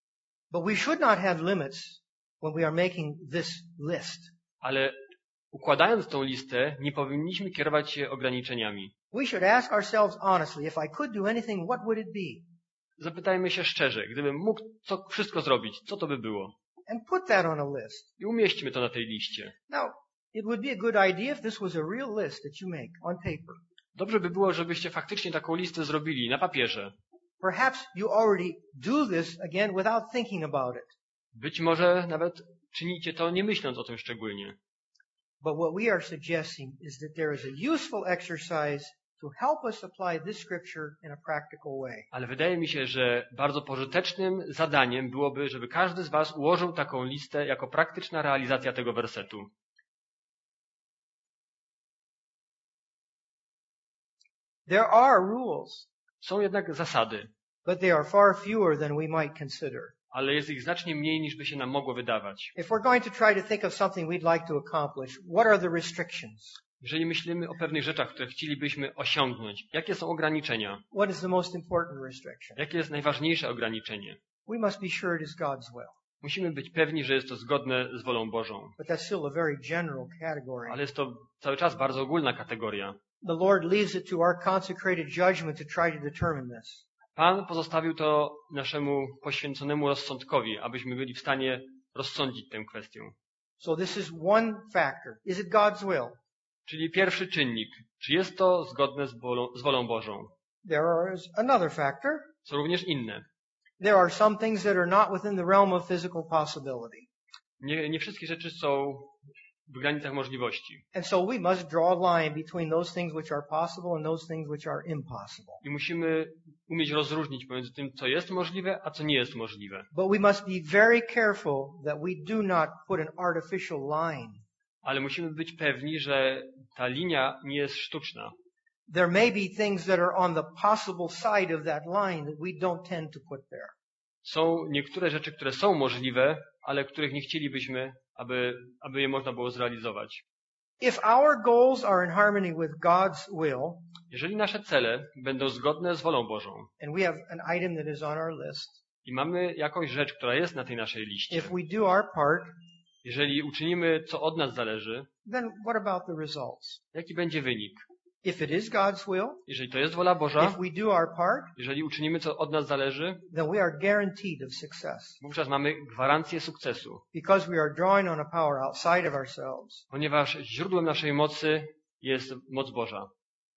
But we should not have limits when we are making this list. Ale układając tą listę, nie powinniśmy kierować się ograniczeniami. We should ask ourselves honestly, if I could do anything, what would it be? Zapytajmy się szczerze, gdybym mógł wszystko zrobić, co to by było? And put that on a list. I umieśćmy to na tej liście. Now, it would be a good idea if this was a real list that you make on paper. Dobrze by było, żebyście faktycznie taką listę zrobili na papierze. Perhaps you already do this again without thinking about it. Być może nawet czynicie to nie myśląc o tym szczególnie. But what we are suggesting is that there is a useful exercise to help us apply this scripture in a practical way. Ale wydaje mi się, że bardzo pożytecznym zadaniem byłoby, żeby każdy z was ułożył taką listę jako praktyczna realizacja tego wersetu. There are rules, Są jednak zasady, but they are far fewer than we might consider. ale jest ich znacznie mniej niż by się nam mogło wydawać. If we're going to try to think of something we'd like to accomplish, what are the restrictions? Jeżeli myślimy o pewnych rzeczach, które chcielibyśmy osiągnąć, jakie są ograniczenia? What is the most important restriction? Jakie jest najważniejsze ograniczenie? We must be sure it is God's will. Musimy być pewni, że jest to zgodne z wolą Bożą. But that's still a very general category. Ale jest to cały czas bardzo ogólna kategoria. The Lord leaves it to our consecrated judgment to try to determine this. Pan pozostawił to naszemu poświęconemu rozsądkowi, abyśmy byli w stanie rozsądzić tę kwestię. So this is one factor. Is it God's will? Czyli pierwszy czynnik. Czy jest to zgodne z wolą Bożą? There is another factor. Są również inne. There are some things that are not within the realm of physical possibility. Nie wszystkie rzeczy są w granicach możliwości. And so we must draw a line between those things which are possible and those things which are impossible. I musimy umieć rozróżnić pomiędzy tym, co jest możliwe, a co nie jest możliwe. But we must be very careful that we do not put an artificial line. Ale musimy być pewni, że ta linia nie jest sztuczna. There may be things that are on the possible side of that line that we don't tend to put there. Są niektóre rzeczy, które są możliwe, ale których nie chcielibyśmy, aby je można było zrealizować. If our goals are in harmony with God's will, Jeżeli nasze cele będą zgodne z wolą Bożą and we have an item that is on our list, i mamy jakąś rzecz, która jest na tej naszej liście, if we do our part, jeżeli uczynimy, co od nas zależy, then what about the results? jaki będzie wynik? If it is God's will, Jeżeli to jest wola Boża, if we do our part, jeżeli uczynimy, co od nas zależy, then we are guaranteed of success wówczas mamy gwarancję sukcesu, because we are drawing on a power outside of ourselves. ponieważ źródłem naszej mocy jest moc Boża.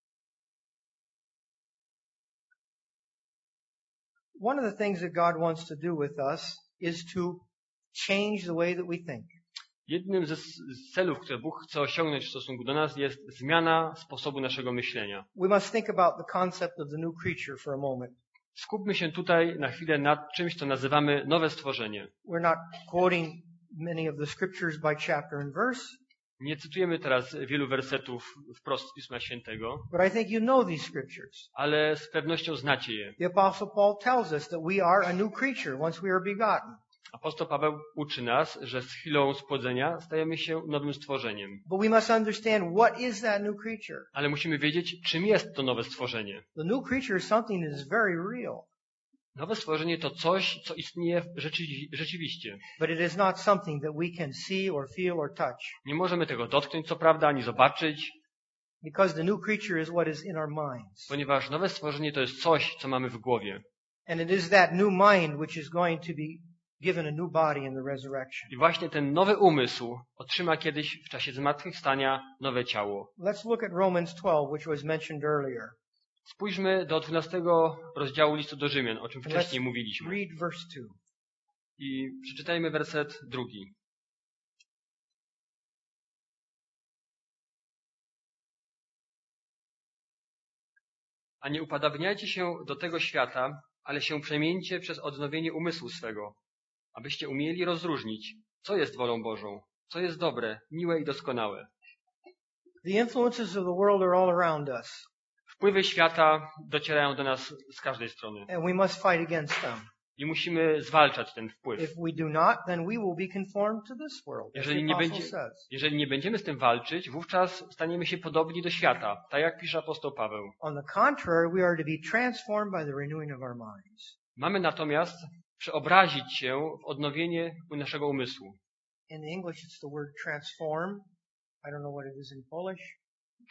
One of the things that God wants to do with us is to change the way that we think. Jednym z celów, które Bóg chce osiągnąć w stosunku do nas, jest zmiana sposobu naszego myślenia. We must think about the concept of the new creature for a moment. Skupmy się tutaj na chwilę nad czymś, co nazywamy nowe stworzenie. We're not quoting many of the scriptures by chapter and verse, Nie cytujemy teraz wielu wersetów wprost z Pisma Świętego, but I think you know these scriptures. ale z pewnością znacie je. The Apostle Paul tells us that we are a new creature once we are begotten. Apostoł Paweł uczy nas, że z chwilą spłodzenia stajemy się nowym stworzeniem. But we must understand what is that new creature. Ale musimy wiedzieć, czym jest to nowe stworzenie. The new creature is something that is very real, Nowe stworzenie to coś, co istnieje rzeczywiście. but it is not something that we can see or feel or touch, Nie możemy tego dotknąć, co prawda, ani zobaczyć, because the new creature is what is in our minds. ponieważ nowe stworzenie to jest coś, co mamy w głowie. And it is that new mind which is going to be given a new body in the resurrection. I właśnie ten nowy umysł otrzyma kiedyś w czasie zmartwychwstania nowe ciało. Let's look at Romans 12, which was mentioned earlier. Spójrzmy do 12 rozdziału listu do Rzymian, o czym wcześniej Let's mówiliśmy. read verse 2. I przeczytajmy werset 2. A nie upadabniajcie się do tego świata, ale się przemieńcie przez odnowienie umysłu swego, abyście umieli rozróżnić, co jest wolą Bożą, co jest dobre, miłe i doskonałe. The influences of the world are all around us, Wpływy świata docierają do nas z każdej strony and we must fight against them. i musimy zwalczać ten wpływ. If we do not, then we will be conformed to this world, as the apostle says. Jeżeli nie będziemy z tym walczyć, wówczas staniemy się podobni do świata, tak jak pisze apostoł Paweł. On the contrary, we are to be transformed by the renewing of our minds. Mamy natomiast przeobrazić się w odnowienie naszego umysłu. In English, it's the word transform. I don't know what it is in Polish,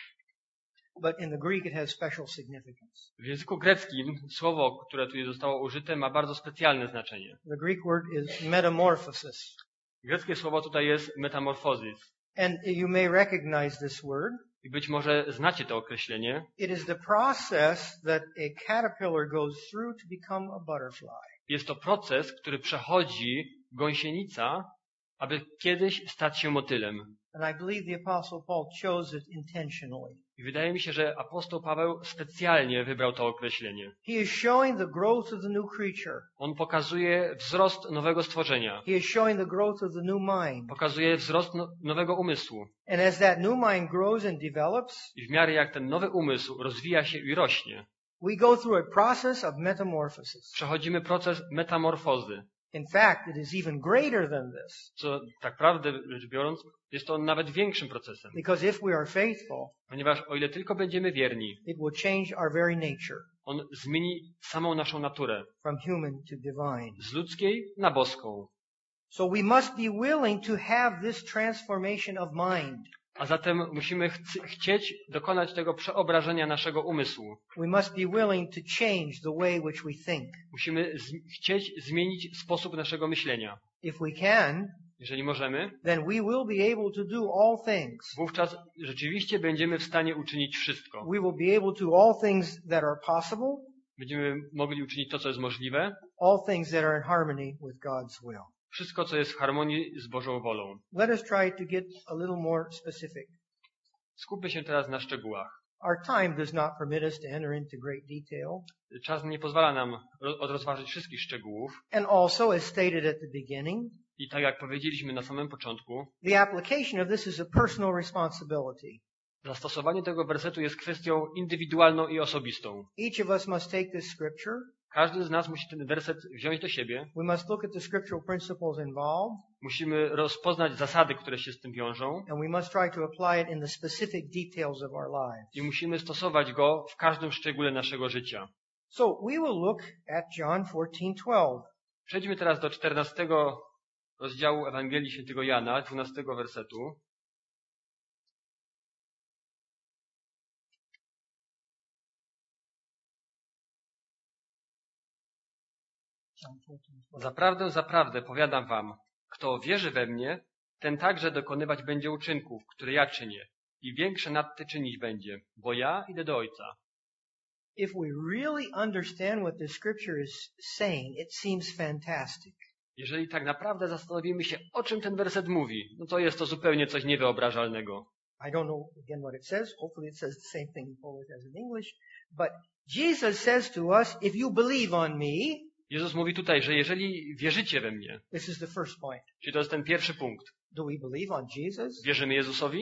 but in the Greek it has special significance. W języku greckim słowo, które tu zostało użyte, ma bardzo specjalne znaczenie. The Greek word is metamorphosis. Greckie słowo tutaj jest metamorfozis. And you may recognize this word. I być może znacie to określenie. It is the process that a caterpillar goes through to become a butterfly. Jest to proces, który przechodzi gąsienica, aby kiedyś stać się motylem. And I believe the Apostle Paul chose it intentionally. I wydaje mi się, że apostoł Paweł specjalnie wybrał to określenie. He is showing the growth of the new creature. On pokazuje wzrost nowego stworzenia. He is showing the growth of the new mind. Pokazuje wzrost nowego umysłu. And as that new mind grows and develops, I w miarę jak ten nowy umysł rozwija się i rośnie, we go through a process of metamorphosis. przechodzimy proces metamorfozy. In fact, it is even greater than this. Co tak prawdę rzecz biorąc, jest to nawet większym procesem. Because if we are faithful, Ponieważ o ile tylko będziemy wierni, it will change our very nature on zmieni samą naszą naturę. from human to divine. Z ludzkiej na boską. So we must be willing to have this transformation of mind. A zatem musimy chcieć dokonać tego przeobrażenia naszego umysłu. We must be willing to change the way which we think. Musimy chcieć zmienić sposób naszego myślenia. If we can, Jeżeli możemy, then we will be able to do all things. wówczas rzeczywiście będziemy w stanie uczynić wszystko. We will be able to do all things that are possible, Będziemy mogli uczynić to, co jest możliwe. all things that are in harmony with God's will. Wszystko, co jest w harmonii z Bożą wolą. Let us try to get a little more specific. Skupmy się teraz na szczegółach. Our time does not permit us to enter into great detail. Czas nie pozwala nam rozważyć wszystkich szczegółów. And also, as stated at the beginning, I tak jak powiedzieliśmy na samym początku, the application of this is a personal responsibility. zastosowanie tego wersetu jest kwestią indywidualną i osobistą. Each of us must take this scripture. Każdy z nas musi ten werset wziąć do siebie. We must look at the scriptural principles involved. Musimy rozpoznać zasady, które się z tym wiążą. And we must try to apply it in the specific details of our lives. I musimy stosować go w każdym szczególe naszego życia. So we will look at John 14:12. Przejdźmy teraz do 14 rozdziału Ewangelii Świętego Jana, 12 wersetu. Zaprawdę, zaprawdę, powiadam wam, kto wierzy we mnie, ten także dokonywać będzie uczynków, które ja czynię. I większe nad te czynić będzie, bo ja idę do Ojca. If we really understand what the scripture is saying, it seems fantastic. Jeżeli tak naprawdę zastanowimy się, o czym ten werset mówi, no to jest to zupełnie coś niewyobrażalnego. I don't know again what it says. Hopefully it says the same thing in Polish as in English. But Jesus says to us, if you believe on me, Jezus mówi tutaj, że jeżeli wierzycie we mnie, this is the first point. czyli to jest ten pierwszy punkt, Do we believe on Jesus? wierzymy Jezusowi?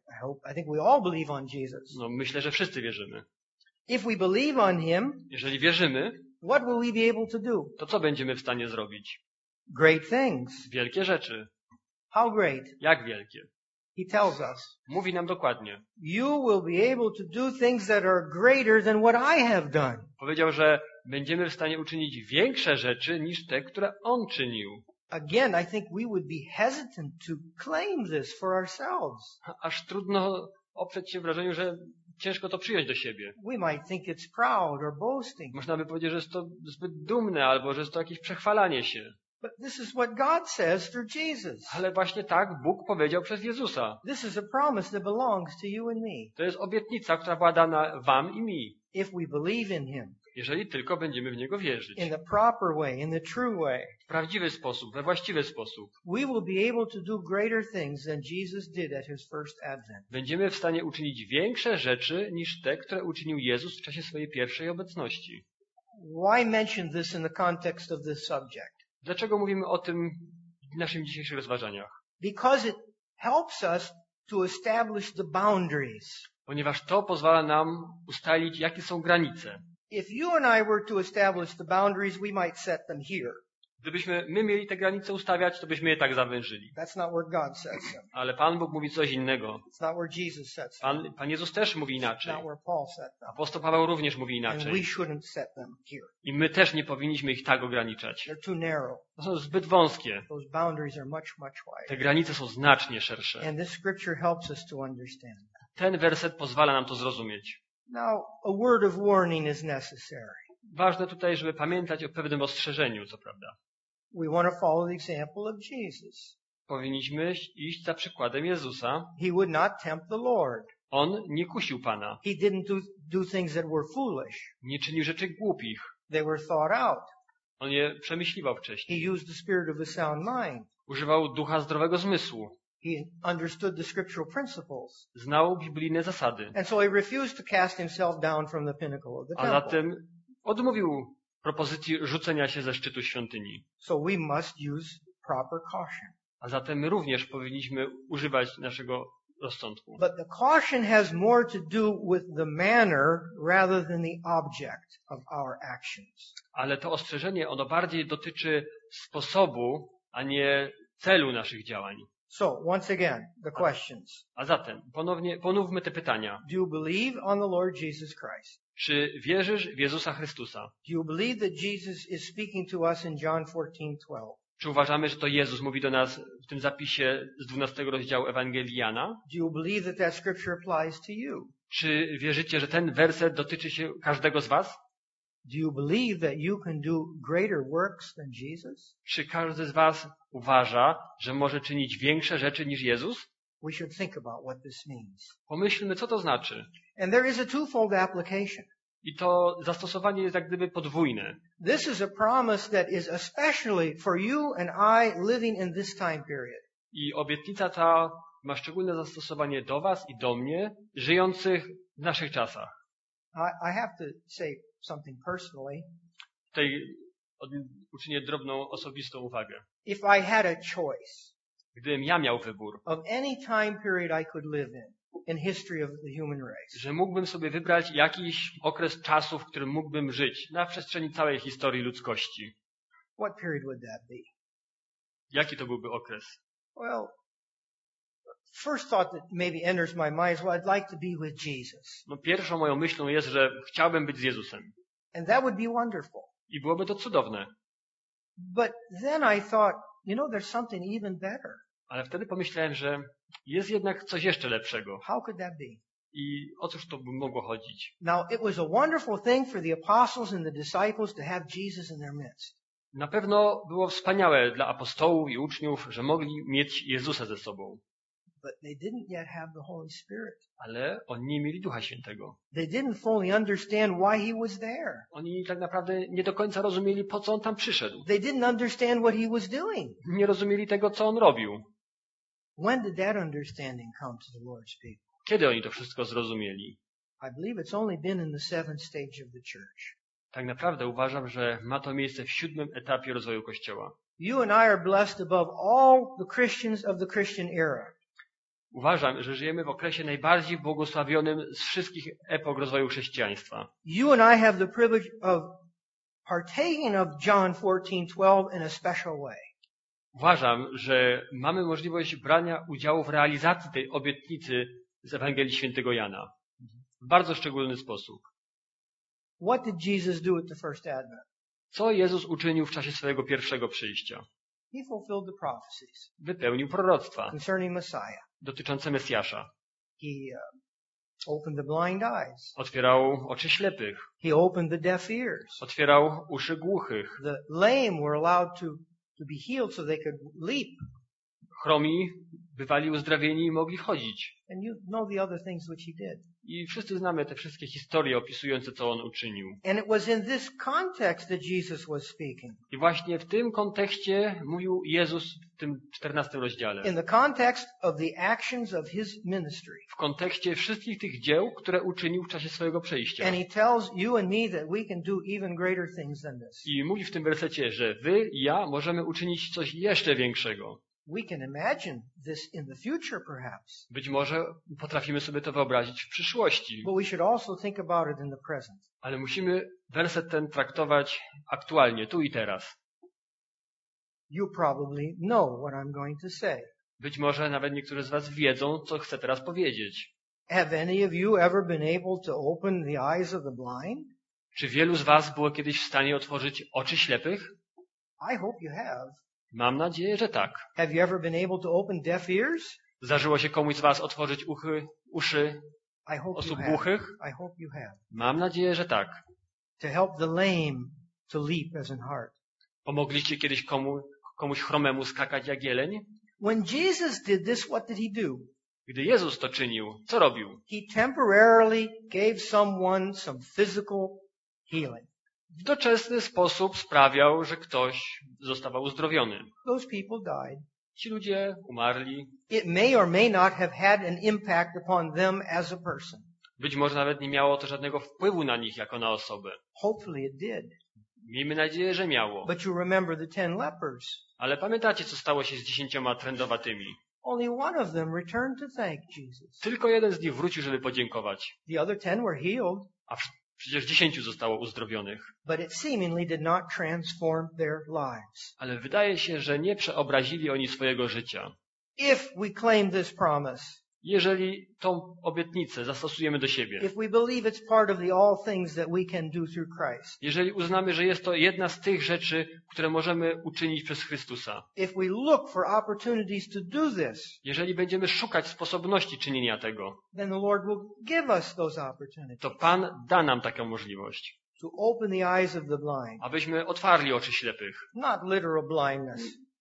I think we all believe on Jesus. No myślę, że wszyscy wierzymy. If we believe on him, Jeżeli wierzymy, what will we be able to do? to co będziemy w stanie zrobić? Great things. Wielkie rzeczy. How great? Jak wielkie? He tells us. Mówi nam dokładnie. You will be able to do things that are greater than what I have done. Powiedział, że będziemy w stanie uczynić większe rzeczy niż te, które On czynił. Again, I think we would be hesitant to claim this for ourselves. Aż trudno oprzeć się wrażeniu, że ciężko to przyjąć do siebie. We might think it's proud or boasting. Można by powiedzieć, że jest to zbyt dumne, albo że jest to jakieś przechwalanie się. But this is what God says through Jesus. Ale właśnie tak Bóg powiedział przez Jezusa. This is a promise that belongs to you and me. To jest obietnica, która była dana wam i mi. If we believe in him Jeżeli tylko będziemy w Niego wierzyć. in the proper way, in the true way, W prawdziwy sposób, we właściwy sposób. we will be able to do greater things than Jesus did at his first advent. Będziemy w stanie uczynić większe rzeczy niż te, które uczynił Jezus w czasie swojej pierwszej obecności. Why mention this in the context of this subject? Dlaczego mówimy o tym w naszych dzisiejszych rozważaniach? Because it helps us to establish the boundaries. Ponieważ to pozwala nam ustalić, jakie są granice. If you and I were to establish the boundaries, we might set them here. Gdybyśmy my mieli te granice ustawiać, to byśmy je tak zawężyli. That's not where God sets them. Ale Pan Bóg mówi coś innego. It's not where Jesus sets them. Pan Jezus też mówi It's inaczej. not where Paul set them. Apostoł Paweł również mówi And we inaczej. shouldn't set them here. I my też nie powinniśmy ich tak ograniczać. They're too narrow. To są zbyt wąskie. Those boundaries are much, much Te wider. granice są znacznie szersze. And this scripture helps us to understand. Ten werset pozwala nam to zrozumieć. Now, a word of warning is necessary. Ważne tutaj, żeby pamiętać o pewnym ostrzeżeniu, co prawda. We want to follow the example of Jesus. Powinniśmy iść za przykładem Jezusa. He would not tempt the Lord. On nie kusił Pana. He didn't do things that were foolish. Nie czynił rzeczy głupich. They were thought out. On je przemyśliwał wcześniej. He used the spirit of a sound mind. Używał ducha zdrowego zmysłu. He understood the scriptural principles. Znał biblijne zasady. And so he refused to cast himself down from the pinnacle of the A temple. zatem odmówił propozycji rzucenia się ze szczytu świątyni. So we must use proper caution. A zatem my również powinniśmy używać naszego rozsądku. But the caution has more to do with the manner rather than the object of our actions. Ale to ostrzeżenie, ono bardziej dotyczy sposobu, a nie celu naszych działań. So, once again, the questions. A zatem, ponówmy te pytania. Do you believe on the Lord Jesus Christ? Czy wierzysz w Jezusa Chrystusa? Do you believe that Jesus is speaking to us in John 14:12? Czy uważamy, że to Jezus mówi do nas w tym zapisie z 12 rozdziału Ewangelii Jana? Do you believe that scripture applies to you? Czy wierzycie, że ten werset dotyczy się każdego z was? Do you believe that you can do greater works than Jesus? Czy każdy z was uważa, że może czynić większe rzeczy niż Jezus? We should think about what this means. Pomyślmy, co to znaczy. And there is a twofold application. I to zastosowanie jest jak gdyby podwójne. This is a promise that is especially for you and I living in this time period. I obietnica ta ma szczególne zastosowanie do was i do mnie, żyjących w naszych czasach. I have to say something personally. Tutaj uczynię drobną, osobistą uwagę. If I had a choice Gdybym ja miał wybór, of any time period I could live in history of the human race, że mógłbym sobie wybrać jakiś okres czasu, w którym mógłbym żyć na przestrzeni całej historii ludzkości. what period would that be? Jaki to byłby okres? Well, first thought that maybe enters my mind is, well, I'd like to be with Jesus. No, pierwszą moją myślą jest, że chciałbym być z Jezusem. And that would be wonderful. I byłoby to cudowne. But then I thought, there's something even better. Ale wtedy pomyślałem, że jest jednak coś jeszcze lepszego. How could that be? I o cóż to by mogło chodzić? Now, it was a wonderful thing for the apostles and the disciples to have Jesus in their midst. Na pewno było wspaniałe dla apostołów i uczniów, że mogli mieć Jezusa ze sobą. But they didn't yet have the Holy Spirit. Ale oni nie mieli Ducha Świętego. They didn't fully understand why He was there. Oni tak naprawdę nie do końca rozumieli, po co On tam przyszedł. They didn't understand what He was doing. Nie rozumieli tego, co On robił. When did that understanding come to the Lord's people? Kiedy oni to wszystko zrozumieli? I believe it's only been in the seventh stage of the church. Tak naprawdę uważam, że ma to miejsce w 7. etapie rozwoju Kościoła. You and I are blessed above all the Christians of the Christian era. Uważam, że żyjemy w okresie najbardziej błogosławionym z wszystkich epok rozwoju chrześcijaństwa. You and I have the privilege of partaking of John 14:12 in a special way. Uważam, że mamy możliwość brania udziału w realizacji tej obietnicy z Ewangelii Świętego Jana. W bardzo szczególny sposób. What did Jesus do at the first advent? Co Jezus uczynił w czasie swojego pierwszego przyjścia? He fulfilled the prophecies Wypełnił proroctwa concerning Messiah. dotyczące Mesjasza. He opened the blind eyes. Otwierał oczy ślepych. He opened the deaf ears. Otwierał uszy głuchych. The lame were allowed to be healed so they could leap. Chromi bywali uzdrawieni i mogli chodzić. And you know the other things which He did. I wszyscy znamy te wszystkie historie opisujące, co On uczynił. And it was in this context that Jesus was speaking. I właśnie w tym kontekście mówił Jezus w tym 14 rozdziale. In the context of the actions of His ministry. W kontekście wszystkich tych dzieł, które uczynił w czasie swojego przyjścia. And He tells you and me that we can do even greater things than this. I mówi w tym wersecie, że wy i ja możemy uczynić coś jeszcze większego. We can imagine this in the future perhaps. Być może potrafimy sobie to wyobrazić w przyszłości. But we should also think about it in the present. Ale musimy werset ten traktować aktualnie, tu i teraz. You probably know what I'm going to say. Być może nawet niektórzy z was wiedzą, co chcę teraz powiedzieć. Have any of you ever been able to open the eyes of the blind? Czy wielu z was było kiedyś w stanie otworzyć oczy ślepych? I hope you have. Mam nadzieję, że tak. Have you ever been able to open deaf ears? Zdarzyło się komuś z was otworzyć uszy I hope you osób have. głuchych? I hope you have. Mam nadzieję, że tak. To help the lame to leap as an hart. Pomogliście kiedyś komuś chromemu skakać jak jeleń? When Jesus did this, what did He do? Gdy Jezus to czynił, co robił? He temporarily gave someone some physical healing. W doczesny sposób sprawiał, że ktoś zostawał uzdrowiony. Those people died. Ci ludzie umarli. It may or may not have had an impact upon them as a person. Być może nawet nie miało to żadnego wpływu na nich jako na osobę. Hopefully it did. Miejmy nadzieję, że miało. But you remember the 10 lepers. Ale pamiętacie, co stało się z 10 trędowatymi? Only one of them returned to thank Jesus. Tylko jeden z nich wrócił, żeby podziękować. The other 10 were healed, A przecież 10 zostało uzdrowionych. but it seemingly did not transform their lives. Ale wydaje się, że nie przeobrazili oni swojego życia. If we claim this promise, Jeżeli tą obietnicę zastosujemy do siebie, if we believe it's part of the all things that we can do through Christ, jeżeli uznamy, że jest to jedna z tych rzeczy, które możemy uczynić przez Chrystusa, if we look for opportunities to do this, jeżeli będziemy szukać sposobności czynienia tego, then the Lord will give us those opportunities to Pan da nam taką możliwość, to open the eyes of the blind. abyśmy otwarli oczy ślepych. Not literal blindness,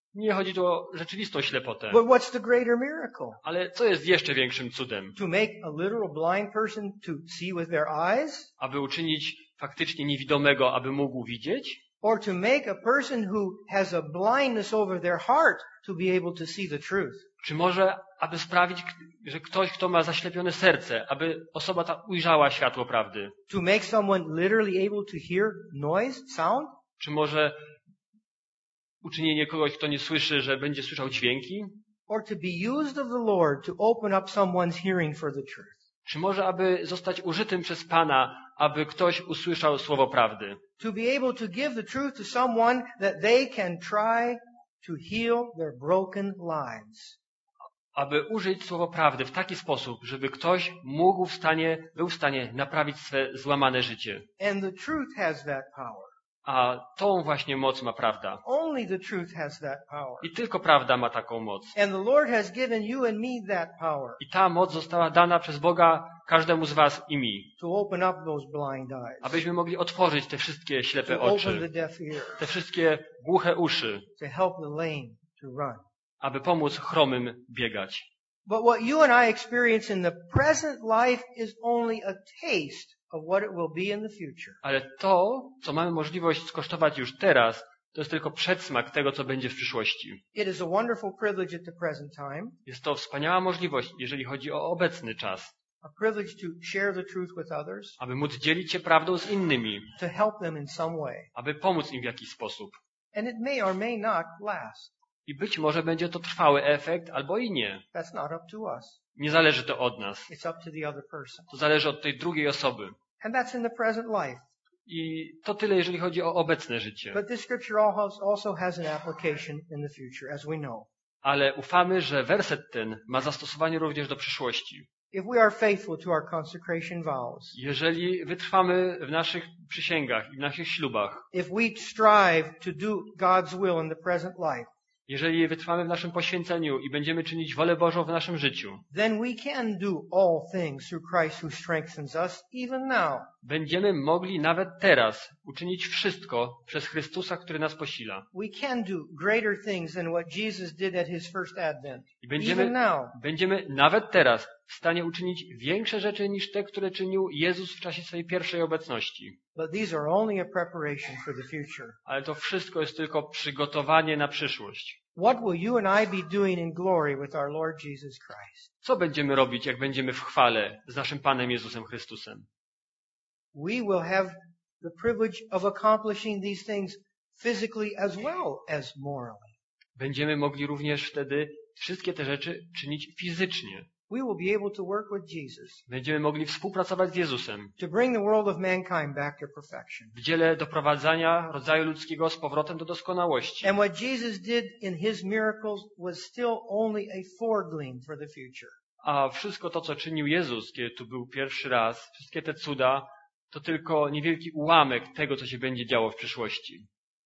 Nie chodzi tu o rzeczywistą ślepotę. But what's the greater miracle? Ale co jest jeszcze większym cudem? To make a literal blind person to see with their eyes? Aby uczynić faktycznie niewidomego, aby mógł widzieć? Or to make a person who has a blindness over their heart to be able to see the truth? Czy może, aby sprawić, że ktoś, kto ma zaślepione serce, aby osoba ta ujrzała światło prawdy? To make someone literally able to hear noise, sound? Czy może uczynienie kogoś, kto nie słyszy, że będzie słyszał dźwięki? Or to be used of the Lord to open up someone's hearing for the truth? Czy może, aby zostać użytym przez Pana, aby ktoś usłyszał słowo prawdy? To be able to give the truth to someone that they can try to heal their broken lives. Aby użyć słowo prawdy w taki sposób, żeby ktoś był w stanie naprawić swe złamane życie. And the truth has that power. A tą właśnie moc ma prawda. Only the truth has that power. I tylko prawda ma taką moc. And the Lord has given you and me that power I ta moc została dana przez Boga każdemu z was i mi. to open up those blind eyes, Abyśmy mogli otworzyć te wszystkie ślepe to open oczy, the deaf ear, te wszystkie głuche uszy, to help the lame to run. aby pomóc chromym biegać. But what you and I experience in the present life is only a taste of what it will be in the future. Ale to, co mamy możliwość skosztować już teraz, to jest tylko przedsmak tego, co będzie w przyszłości. It is a wonderful privilege at the present time, Jest to wspaniała możliwość, jeżeli chodzi o obecny czas, a privilege to share the truth with others, aby móc dzielić się prawdą z innymi, to help them in some way. aby pomóc im w jakiś sposób. And it may or may not last. I być może będzie to trwały efekt, albo i nie. That's not up to us. Nie zależy to od nas. It's up to the other person. To zależy od tej drugiej osoby. And that's in the present life. I to tyle, jeżeli chodzi o obecne życie. But this scripture also has an application in the future, as we know. Ale ufamy, że werset ten ma zastosowanie również do przyszłości. If we are faithful to our consecration vows, Jeżeli wytrwamy w naszych przysięgach i w naszych ślubach, if we strive to do God's will in the present life, jeżeli wytrwamy w naszym poświęceniu i będziemy czynić wolę Bożą w naszym życiu, then we can do all things through Christ who strengthens us, even now. będziemy mogli nawet teraz uczynić wszystko przez Chrystusa, który nas posila. We can do greater things than what Jesus did at his first advent, I even now. będziemy nawet teraz w stanie uczynić większe rzeczy niż te, które czynił Jezus w czasie swojej pierwszej obecności. But these are only a preparation for the future. Ale to wszystko jest tylko przygotowanie na przyszłość. What will you and I be doing in glory with our Lord Jesus Christ? Co będziemy robić, jak będziemy w chwale z naszym Panem Jezusem Chrystusem? We will have the privilege of accomplishing these things physically as well as morally. Będziemy mogli również wtedy wszystkie te rzeczy czynić fizycznie. We will be able to work with Jesus Będziemy mogli współpracować z Jezusem to bring the world of mankind back to perfection. w dziele doprowadzania rodzaju ludzkiego z powrotem do doskonałości. And what Jesus did in his miracles was still only a foregleam for the future. A wszystko to, co czynił Jezus, kiedy tu był pierwszy raz, wszystkie te cuda, to tylko niewielki ułamek tego, co się będzie działo w przyszłości.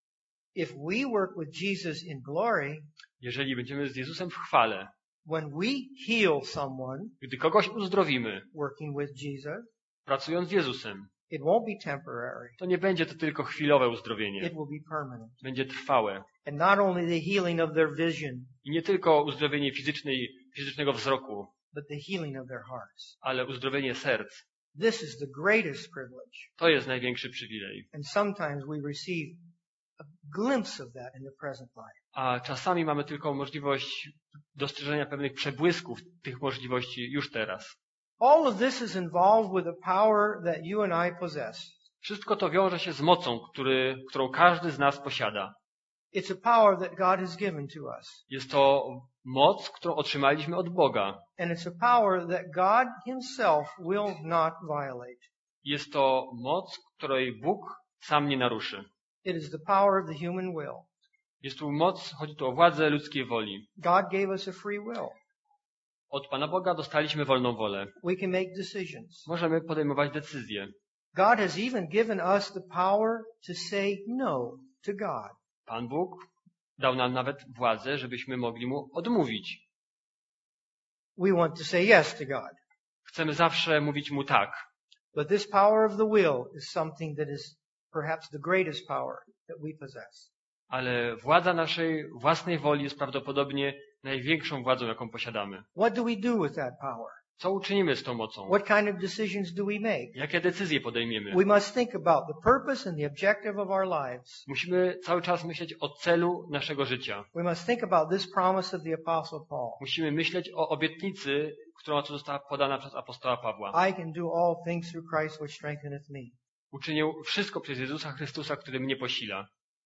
If we work with Jesus in glory, Jeżeli będziemy z Jezusem w chwale, when we heal someone gdy kogoś uzdrowimy, working with Jesus, pracując z Jezusem, it won't be temporary. to nie będzie to tylko chwilowe uzdrowienie. It will be permanent. Będzie trwałe. And not only the healing of their vision, I nie tylko uzdrowienie fizycznego wzroku, but the healing of their hearts. ale uzdrowienie serc. This is the greatest privilege. To jest największy przywilej. And sometimes we receive a glimpse of that in the present life. A czasami mamy tylko możliwość dostrzeżenia pewnych przebłysków tych możliwości już teraz. All of this is involved with a power that you and I possess. Wszystko to wiąże się z mocą, którą każdy z nas posiada. It's a power that God has given to us. Jest to moc, którą otrzymaliśmy od Boga. And it's a power that God himself will not violate. Jest to moc, której Bóg sam nie naruszy. It is the power of the human will. Jest tu moc, chodzi tu o władzę ludzkiej woli. God gave us a free will. Od Pana Boga dostaliśmy wolną wolę. We can make decisions. Możemy podejmować decyzje. God has even given us the power to say no to God. Pan Bóg dał nam nawet władzę, żebyśmy mogli Mu odmówić. We want to say yes to God. Chcemy zawsze mówić Mu tak. But this power of the will is something that is perhaps the greatest power that we possess. ale władza naszej własnej woli jest prawdopodobnie największą władzą, jaką posiadamy. What do we do with that power? Co uczynimy z tą mocą? What kind of decisions do we make? Jakie decyzje podejmiemy? We must think about the purpose and the objective of our lives. Musimy cały czas myśleć o celu naszego życia. We must think about this promise of the Apostle Paul. Musimy myśleć o obietnicy, która została podana przez apostoła Pawła. I can do all things through Christ which strengtheneth me. Uczynię wszystko przez Jezusa Chrystusa, który mnie posila.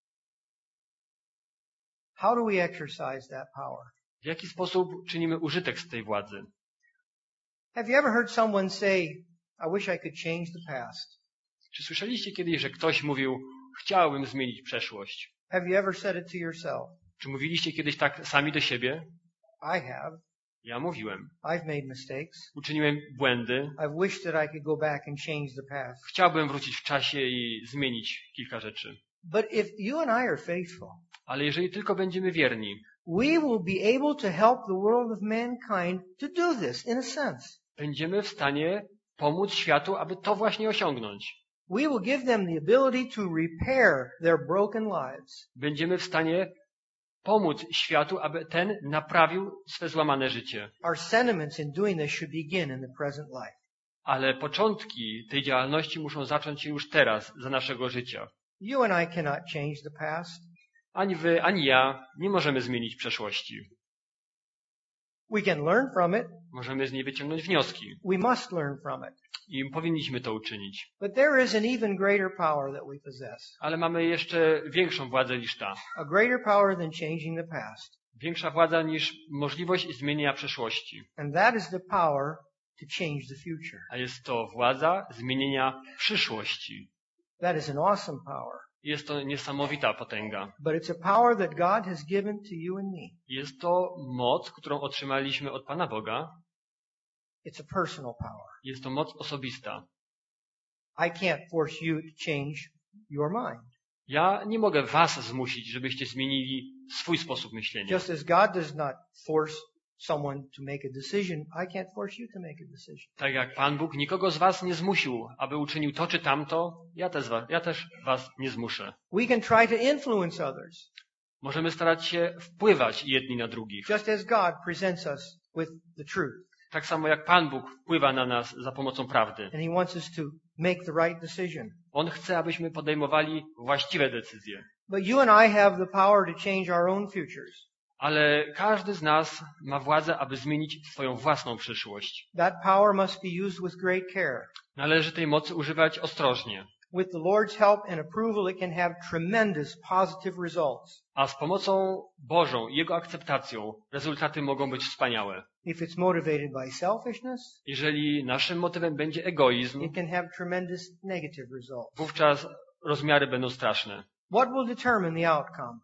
How do we exercise that power? W jaki sposób czynimy użytek z tej władzy? Have you ever heard someone say, I wish I could change the past? Czy słyszeliście kiedyś, że ktoś mówił, chciałbym zmienić przeszłość? Have you ever said it to yourself? Czy mówiliście kiedyś tak sami do siebie? I have. Ja mówiłem. I've made mistakes. Uczyniłem błędy. I've wished that I could go back and change the past. Chciałbym wrócić w czasie i zmienić kilka rzeczy. But if you and I are faithful, Ale jeżeli tylko będziemy wierni, we will be able to help the world of mankind to do this, in a sense. będziemy w stanie pomóc światu, aby to właśnie osiągnąć. We will give them the ability to repair their broken lives. Będziemy w stanie pomóc światu, aby ten naprawił swe złamane życie. Our sentiments in doing this should begin in the present life. Ale początki tej działalności muszą zacząć się już teraz, za naszego życia. You and I cannot change the past. Ani wy, ani ja nie możemy zmienić przeszłości. We can learn from it. Możemy z niej wyciągnąć wnioski We must learn from it. i powinniśmy to uczynić. But there is an even greater power that we possess. Ale mamy jeszcze większą władzę niż ta. A greater power than changing the past. Większa władza niż możliwość zmienienia przeszłości. And that is the power to change the future. A jest to władza zmienienia przyszłości. That is an awesome power. Jest to niesamowita potęga. But it's a power that God has given to you and me. Jest to moc, którą otrzymaliśmy od Pana Boga. It's a personal power. Jest to moc osobista. I can't force you to change your mind. Ja nie mogę was zmusić, żebyście zmienili swój sposób myślenia. Just as God does not force someone to make a decision, I can't force you to make a decision. Tak jak Pan Bóg nikogo z was nie zmusił, aby uczynił to czy tamto, ja też was nie zmuszę. We can try to influence others, Możemy starać się wpływać jedni na drugich. just as God presents us with the truth. Tak samo jak Pan Bóg wpływa na nas za pomocą prawdy. And He wants us to make the right decision. On chce, abyśmy podejmowali właściwe decyzje. But you and I have the power to change our own futures. Ale każdy z nas ma władzę, aby zmienić swoją własną przyszłość. That power must be used with great care. Należy tej mocy używać ostrożnie. With the Lord's help and approval, it can have tremendous positive results. A z pomocą Bożą i Jego akceptacją rezultaty mogą być wspaniałe. If it's motivated by selfishness, Jeżeli naszym motywem będzie egoizm, it can have tremendous negative results. wówczas rozmiary będą straszne. What will determine the outcome?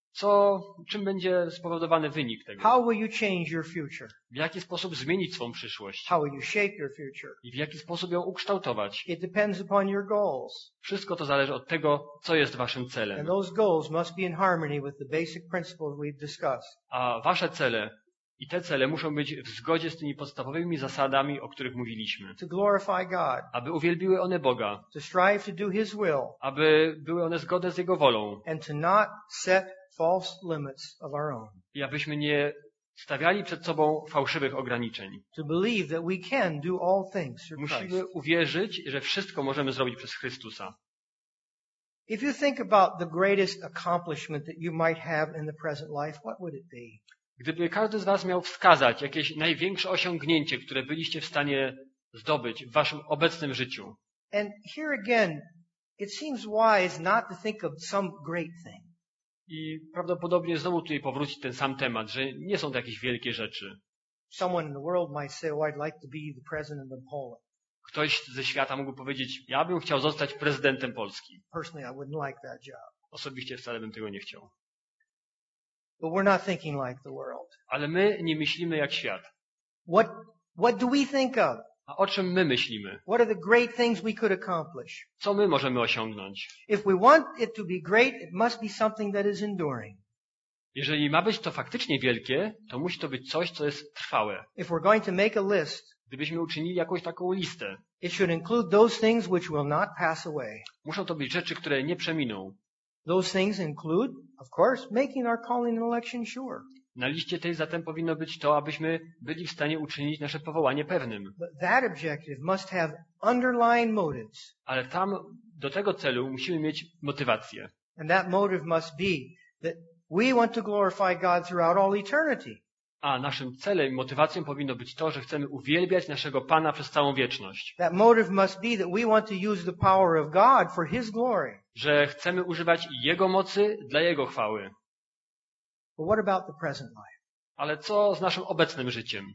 Czym będzie spowodowany wynik tego? How will you change your future? W jaki sposób zmienić swą przyszłość? How will you shape your future? I w jaki sposób ją ukształtować? It depends upon your goals. Wszystko to zależy od tego, co jest waszym And celem. those goals must be in harmony with the basic principles we've discussed. A wasze cele i te cele muszą być w zgodzie z tymi podstawowymi zasadami, o których mówiliśmy. To glorify God, Aby uwielbiły one Boga, to strive to do His will, aby były one zgodne z Jego wolą and to not set false limits of our own. i abyśmy nie stawiali przed sobą fałszywych ograniczeń. To believe that we can do all things through Christ. Musimy uwierzyć, że wszystko możemy zrobić przez Chrystusa. If you think about the greatest accomplishment that you might have in the present life, what would it be? Gdyby każdy z was miał wskazać jakieś największe osiągnięcie, które byliście w stanie zdobyć w waszym obecnym życiu, And here again, it seems wise not to think of some great thing. i prawdopodobnie znowu tutaj powróci ten sam temat, że nie są to jakieś wielkie rzeczy. Someone in the world might say, oh, I'd like to be the president of Poland. Ktoś ze świata mógł powiedzieć, ja bym chciał zostać prezydentem Polski. Personally, I wouldn't like that job. Osobiście wcale bym tego nie chciał. But we're not thinking like the world. Ale my nie myślimy jak świat. What do we think of? A o czym my myślimy? What are the great things we could accomplish? Co my możemy osiągnąć? If we want it to be great, it must be something that is enduring. Jeżeli ma być to faktycznie wielkie, to musi to być coś, co jest trwałe. If we're going to make a list, Gdybyśmy uczynili jakąś taką listę, it should include those things which will not pass away. muszą to być rzeczy, które nie przeminą. Those things include, of course, making our calling and election sure. Na liście tej zatem powinno być to, abyśmy byli w stanie uczynić nasze powołanie pewnym. But that objective must have underlying motives. Ale tam do tego celu musimy mieć motywację. And that motive must be that we want to glorify God throughout all eternity. A naszym celem i motywacją powinno być to, że chcemy uwielbiać naszego Pana przez całą wieczność. That motive must be that we want to use the power of God for His glory. Że chcemy używać Jego mocy dla Jego chwały. But what about the present life? Ale co z naszym obecnym życiem?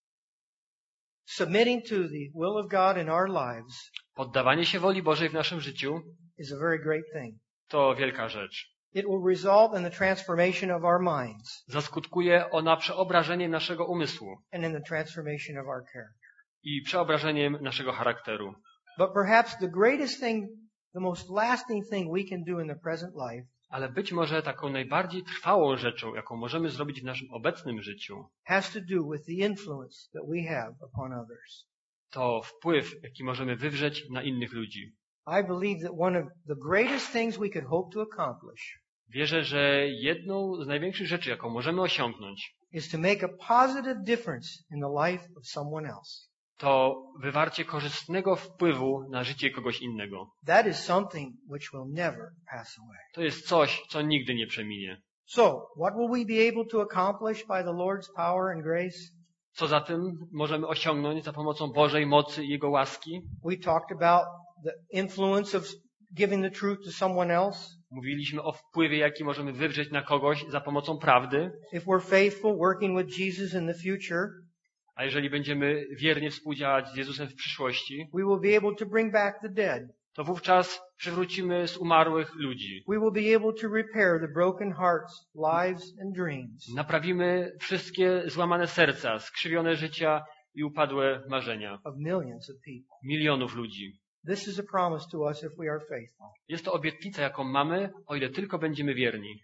Submitting to the will of God in our lives Poddawanie się woli Bożej w naszym życiu is a very great thing. to wielka rzecz. It will result in the transformation of our minds Zaskutkuje ona przeobrażeniem naszego umysłu and in the transformation of our character. i przeobrażeniem naszego charakteru. But perhaps the greatest thing, the most lasting thing we can do in the present life Ale być może taką najbardziej trwałą rzeczą, jaką możemy zrobić w naszym obecnym życiu, has to do with the influence that we have upon others. to wpływ, jaki możemy wywrzeć na innych ludzi. I believe that one of the greatest things we could hope to accomplish Wierzę, że jedną z największych rzeczy, jaką możemy osiągnąć, is to make a positive difference in the life of someone else. to wywarcie korzystnego wpływu na życie kogoś innego. That is something which will never pass away. To jest coś, co nigdy nie przeminie. So, what will we be able to accomplish by the Lord's power and grace? Co zatem możemy osiągnąć za pomocą Bożej mocy i Jego łaski? We talked about the influence of giving the truth to someone else. Mówiliśmy o wpływie, jaki możemy wywrzeć na kogoś za pomocą prawdy. If we're faithful working with Jesus in the future, A jeżeli będziemy wiernie współdziałać z Jezusem w przyszłości, we will be able to bring back the dead. to wówczas przywrócimy z umarłych ludzi. We will be able to repair the broken hearts, lives, and dreams Naprawimy wszystkie złamane serca, skrzywione życia i upadłe marzenia of millions of people. milionów ludzi. This is a promise to us if we are faithful. Jest to obietnica, jaką mamy, o ile tylko będziemy wierni.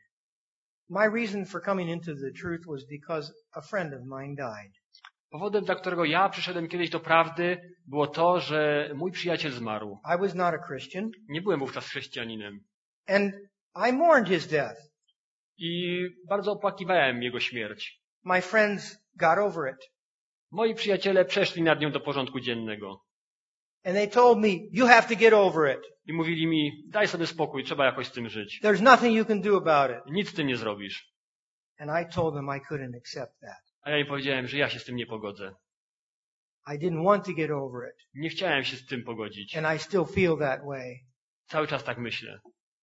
My reason for coming into the truth was because a friend of mine died. Powodem, dla którego ja przyszedłem kiedyś do prawdy, było to, że mój przyjaciel zmarł. I was not a Christian, Nie byłem wówczas chrześcijaninem. and I mourned his death. I bardzo opłakiwałem jego śmierć. My friends got over it, Moi przyjaciele przeszli nad nią do porządku dziennego. and they told me, you have to get over it. I mówili mi, daj sobie spokój, trzeba jakoś z tym żyć. There's nothing you can do about it. Nic z tym nie zrobisz. And I told them I couldn't accept that. A ja im powiedziałem, że ja się z tym nie pogodzę. I didn't want to get over it, Nie chciałem się z tym pogodzić. and I still feel that way. Cały czas tak myślę.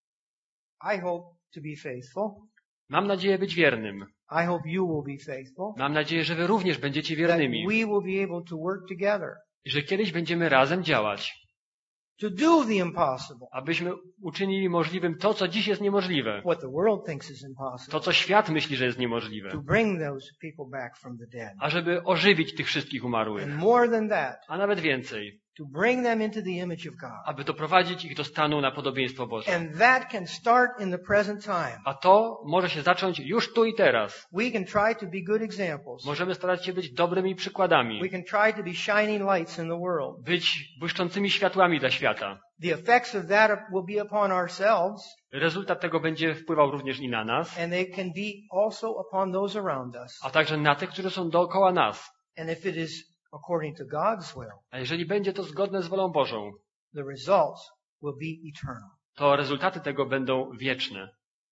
I hope to be faithful. Mam nadzieję być wiernym. I hope you will be faithful. Mam nadzieję, że wy również będziecie That wiernymi. we will be able to work together I że kiedyś będziemy razem działać. to do the impossible. Abyśmy uczynili możliwym to, co dziś jest niemożliwe. What the world thinks is To, impossible. co świat myśli, że jest niemożliwe. To bring those people back from the dead. Ażeby ożywić tych wszystkich umarłych. And more than that, A nawet więcej. to bring them into the image of God. Aby doprowadzić ich do stanu na podobieństwo Boże. And that can start in the present time. A to może się zacząć już tu i teraz. We can try to be good examples. Możemy starać się być dobrymi przykładami. We can try to be shining lights in the world. Być błyszczącymi światłami dla świata. The effects of that will be upon ourselves, Rezultat tego będzie wpływał również i na nas, and they can be also upon those around us. a także na tych, którzy są dookoła nas. And if it is according to God's will, A jeżeli będzie to zgodne z wolą Bożą, the results will be eternal. to rezultaty tego będą wieczne.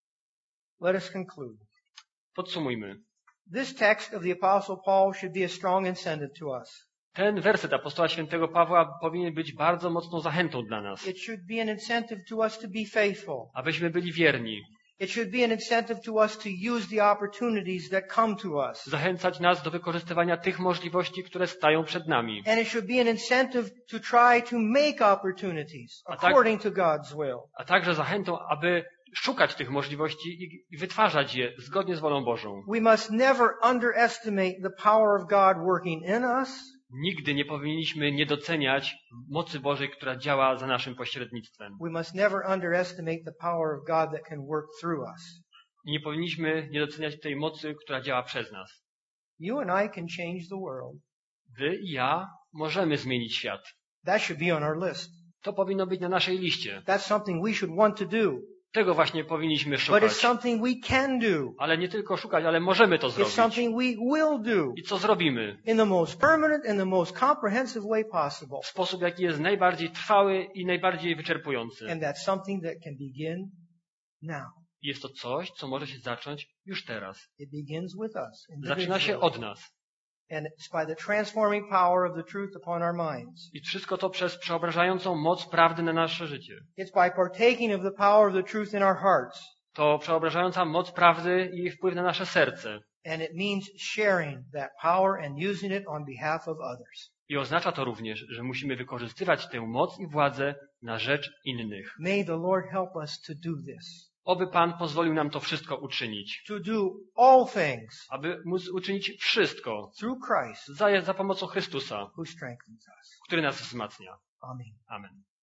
Let us conclude. Podsumujmy. This text of the Apostle Paul should be a strong incentive to us. Ten werset apostoła świętego Pawła powinien być bardzo mocną zachętą dla nas, It should be an incentive to us to be faithful. abyśmy byli wierni, It should be an incentive to us to use the opportunities that come to us. zachęcać nas do wykorzystywania tych możliwości, które stają przed nami, And it should be an incentive to try to make opportunities according to God's will. a także zachętą, aby szukać tych możliwości i wytwarzać je zgodnie z wolą Bożą. We must never underestimate the power of God working in us. Nigdy nie powinniśmy niedoceniać mocy Bożej, która działa za naszym pośrednictwem. We must never underestimate the power of God that can work through us. I nie powinniśmy niedoceniać tej mocy, która działa przez nas. You and I can change the world. Wy i ja możemy zmienić świat. That should be on our list. To powinno być na naszej liście. That's something we should want to do. Tego właśnie powinniśmy But it's szukać. something we can do. Ale nie tylko szukać, ale możemy to It's zrobić. something we will do I co zrobimy? in the most permanent and the most comprehensive way possible. W sposób, jaki jest najbardziej trwały i najbardziej wyczerpujący. And that's something that can begin now. Jest to coś, co może się zacząć już teraz. It begins with us. Zaczyna się od nas. And it's by the transforming power of the truth upon our minds. I wszystko to przez przeobrażającą moc prawdy na nasze życie. It's by partaking of the power of the truth in our hearts. To przeobrażająca moc prawdy i wpływ na nasze serce. And it means sharing that power and using it on behalf of others. I oznacza to również, że musimy wykorzystywać tę moc i władzę na rzecz innych. May the Lord help us to do this. Oby Pan pozwolił nam to wszystko uczynić. To do all things Aby móc uczynić wszystko through Christ za pomocą Chrystusa, who strengthens us. który nas wzmacnia. Amen. Amen.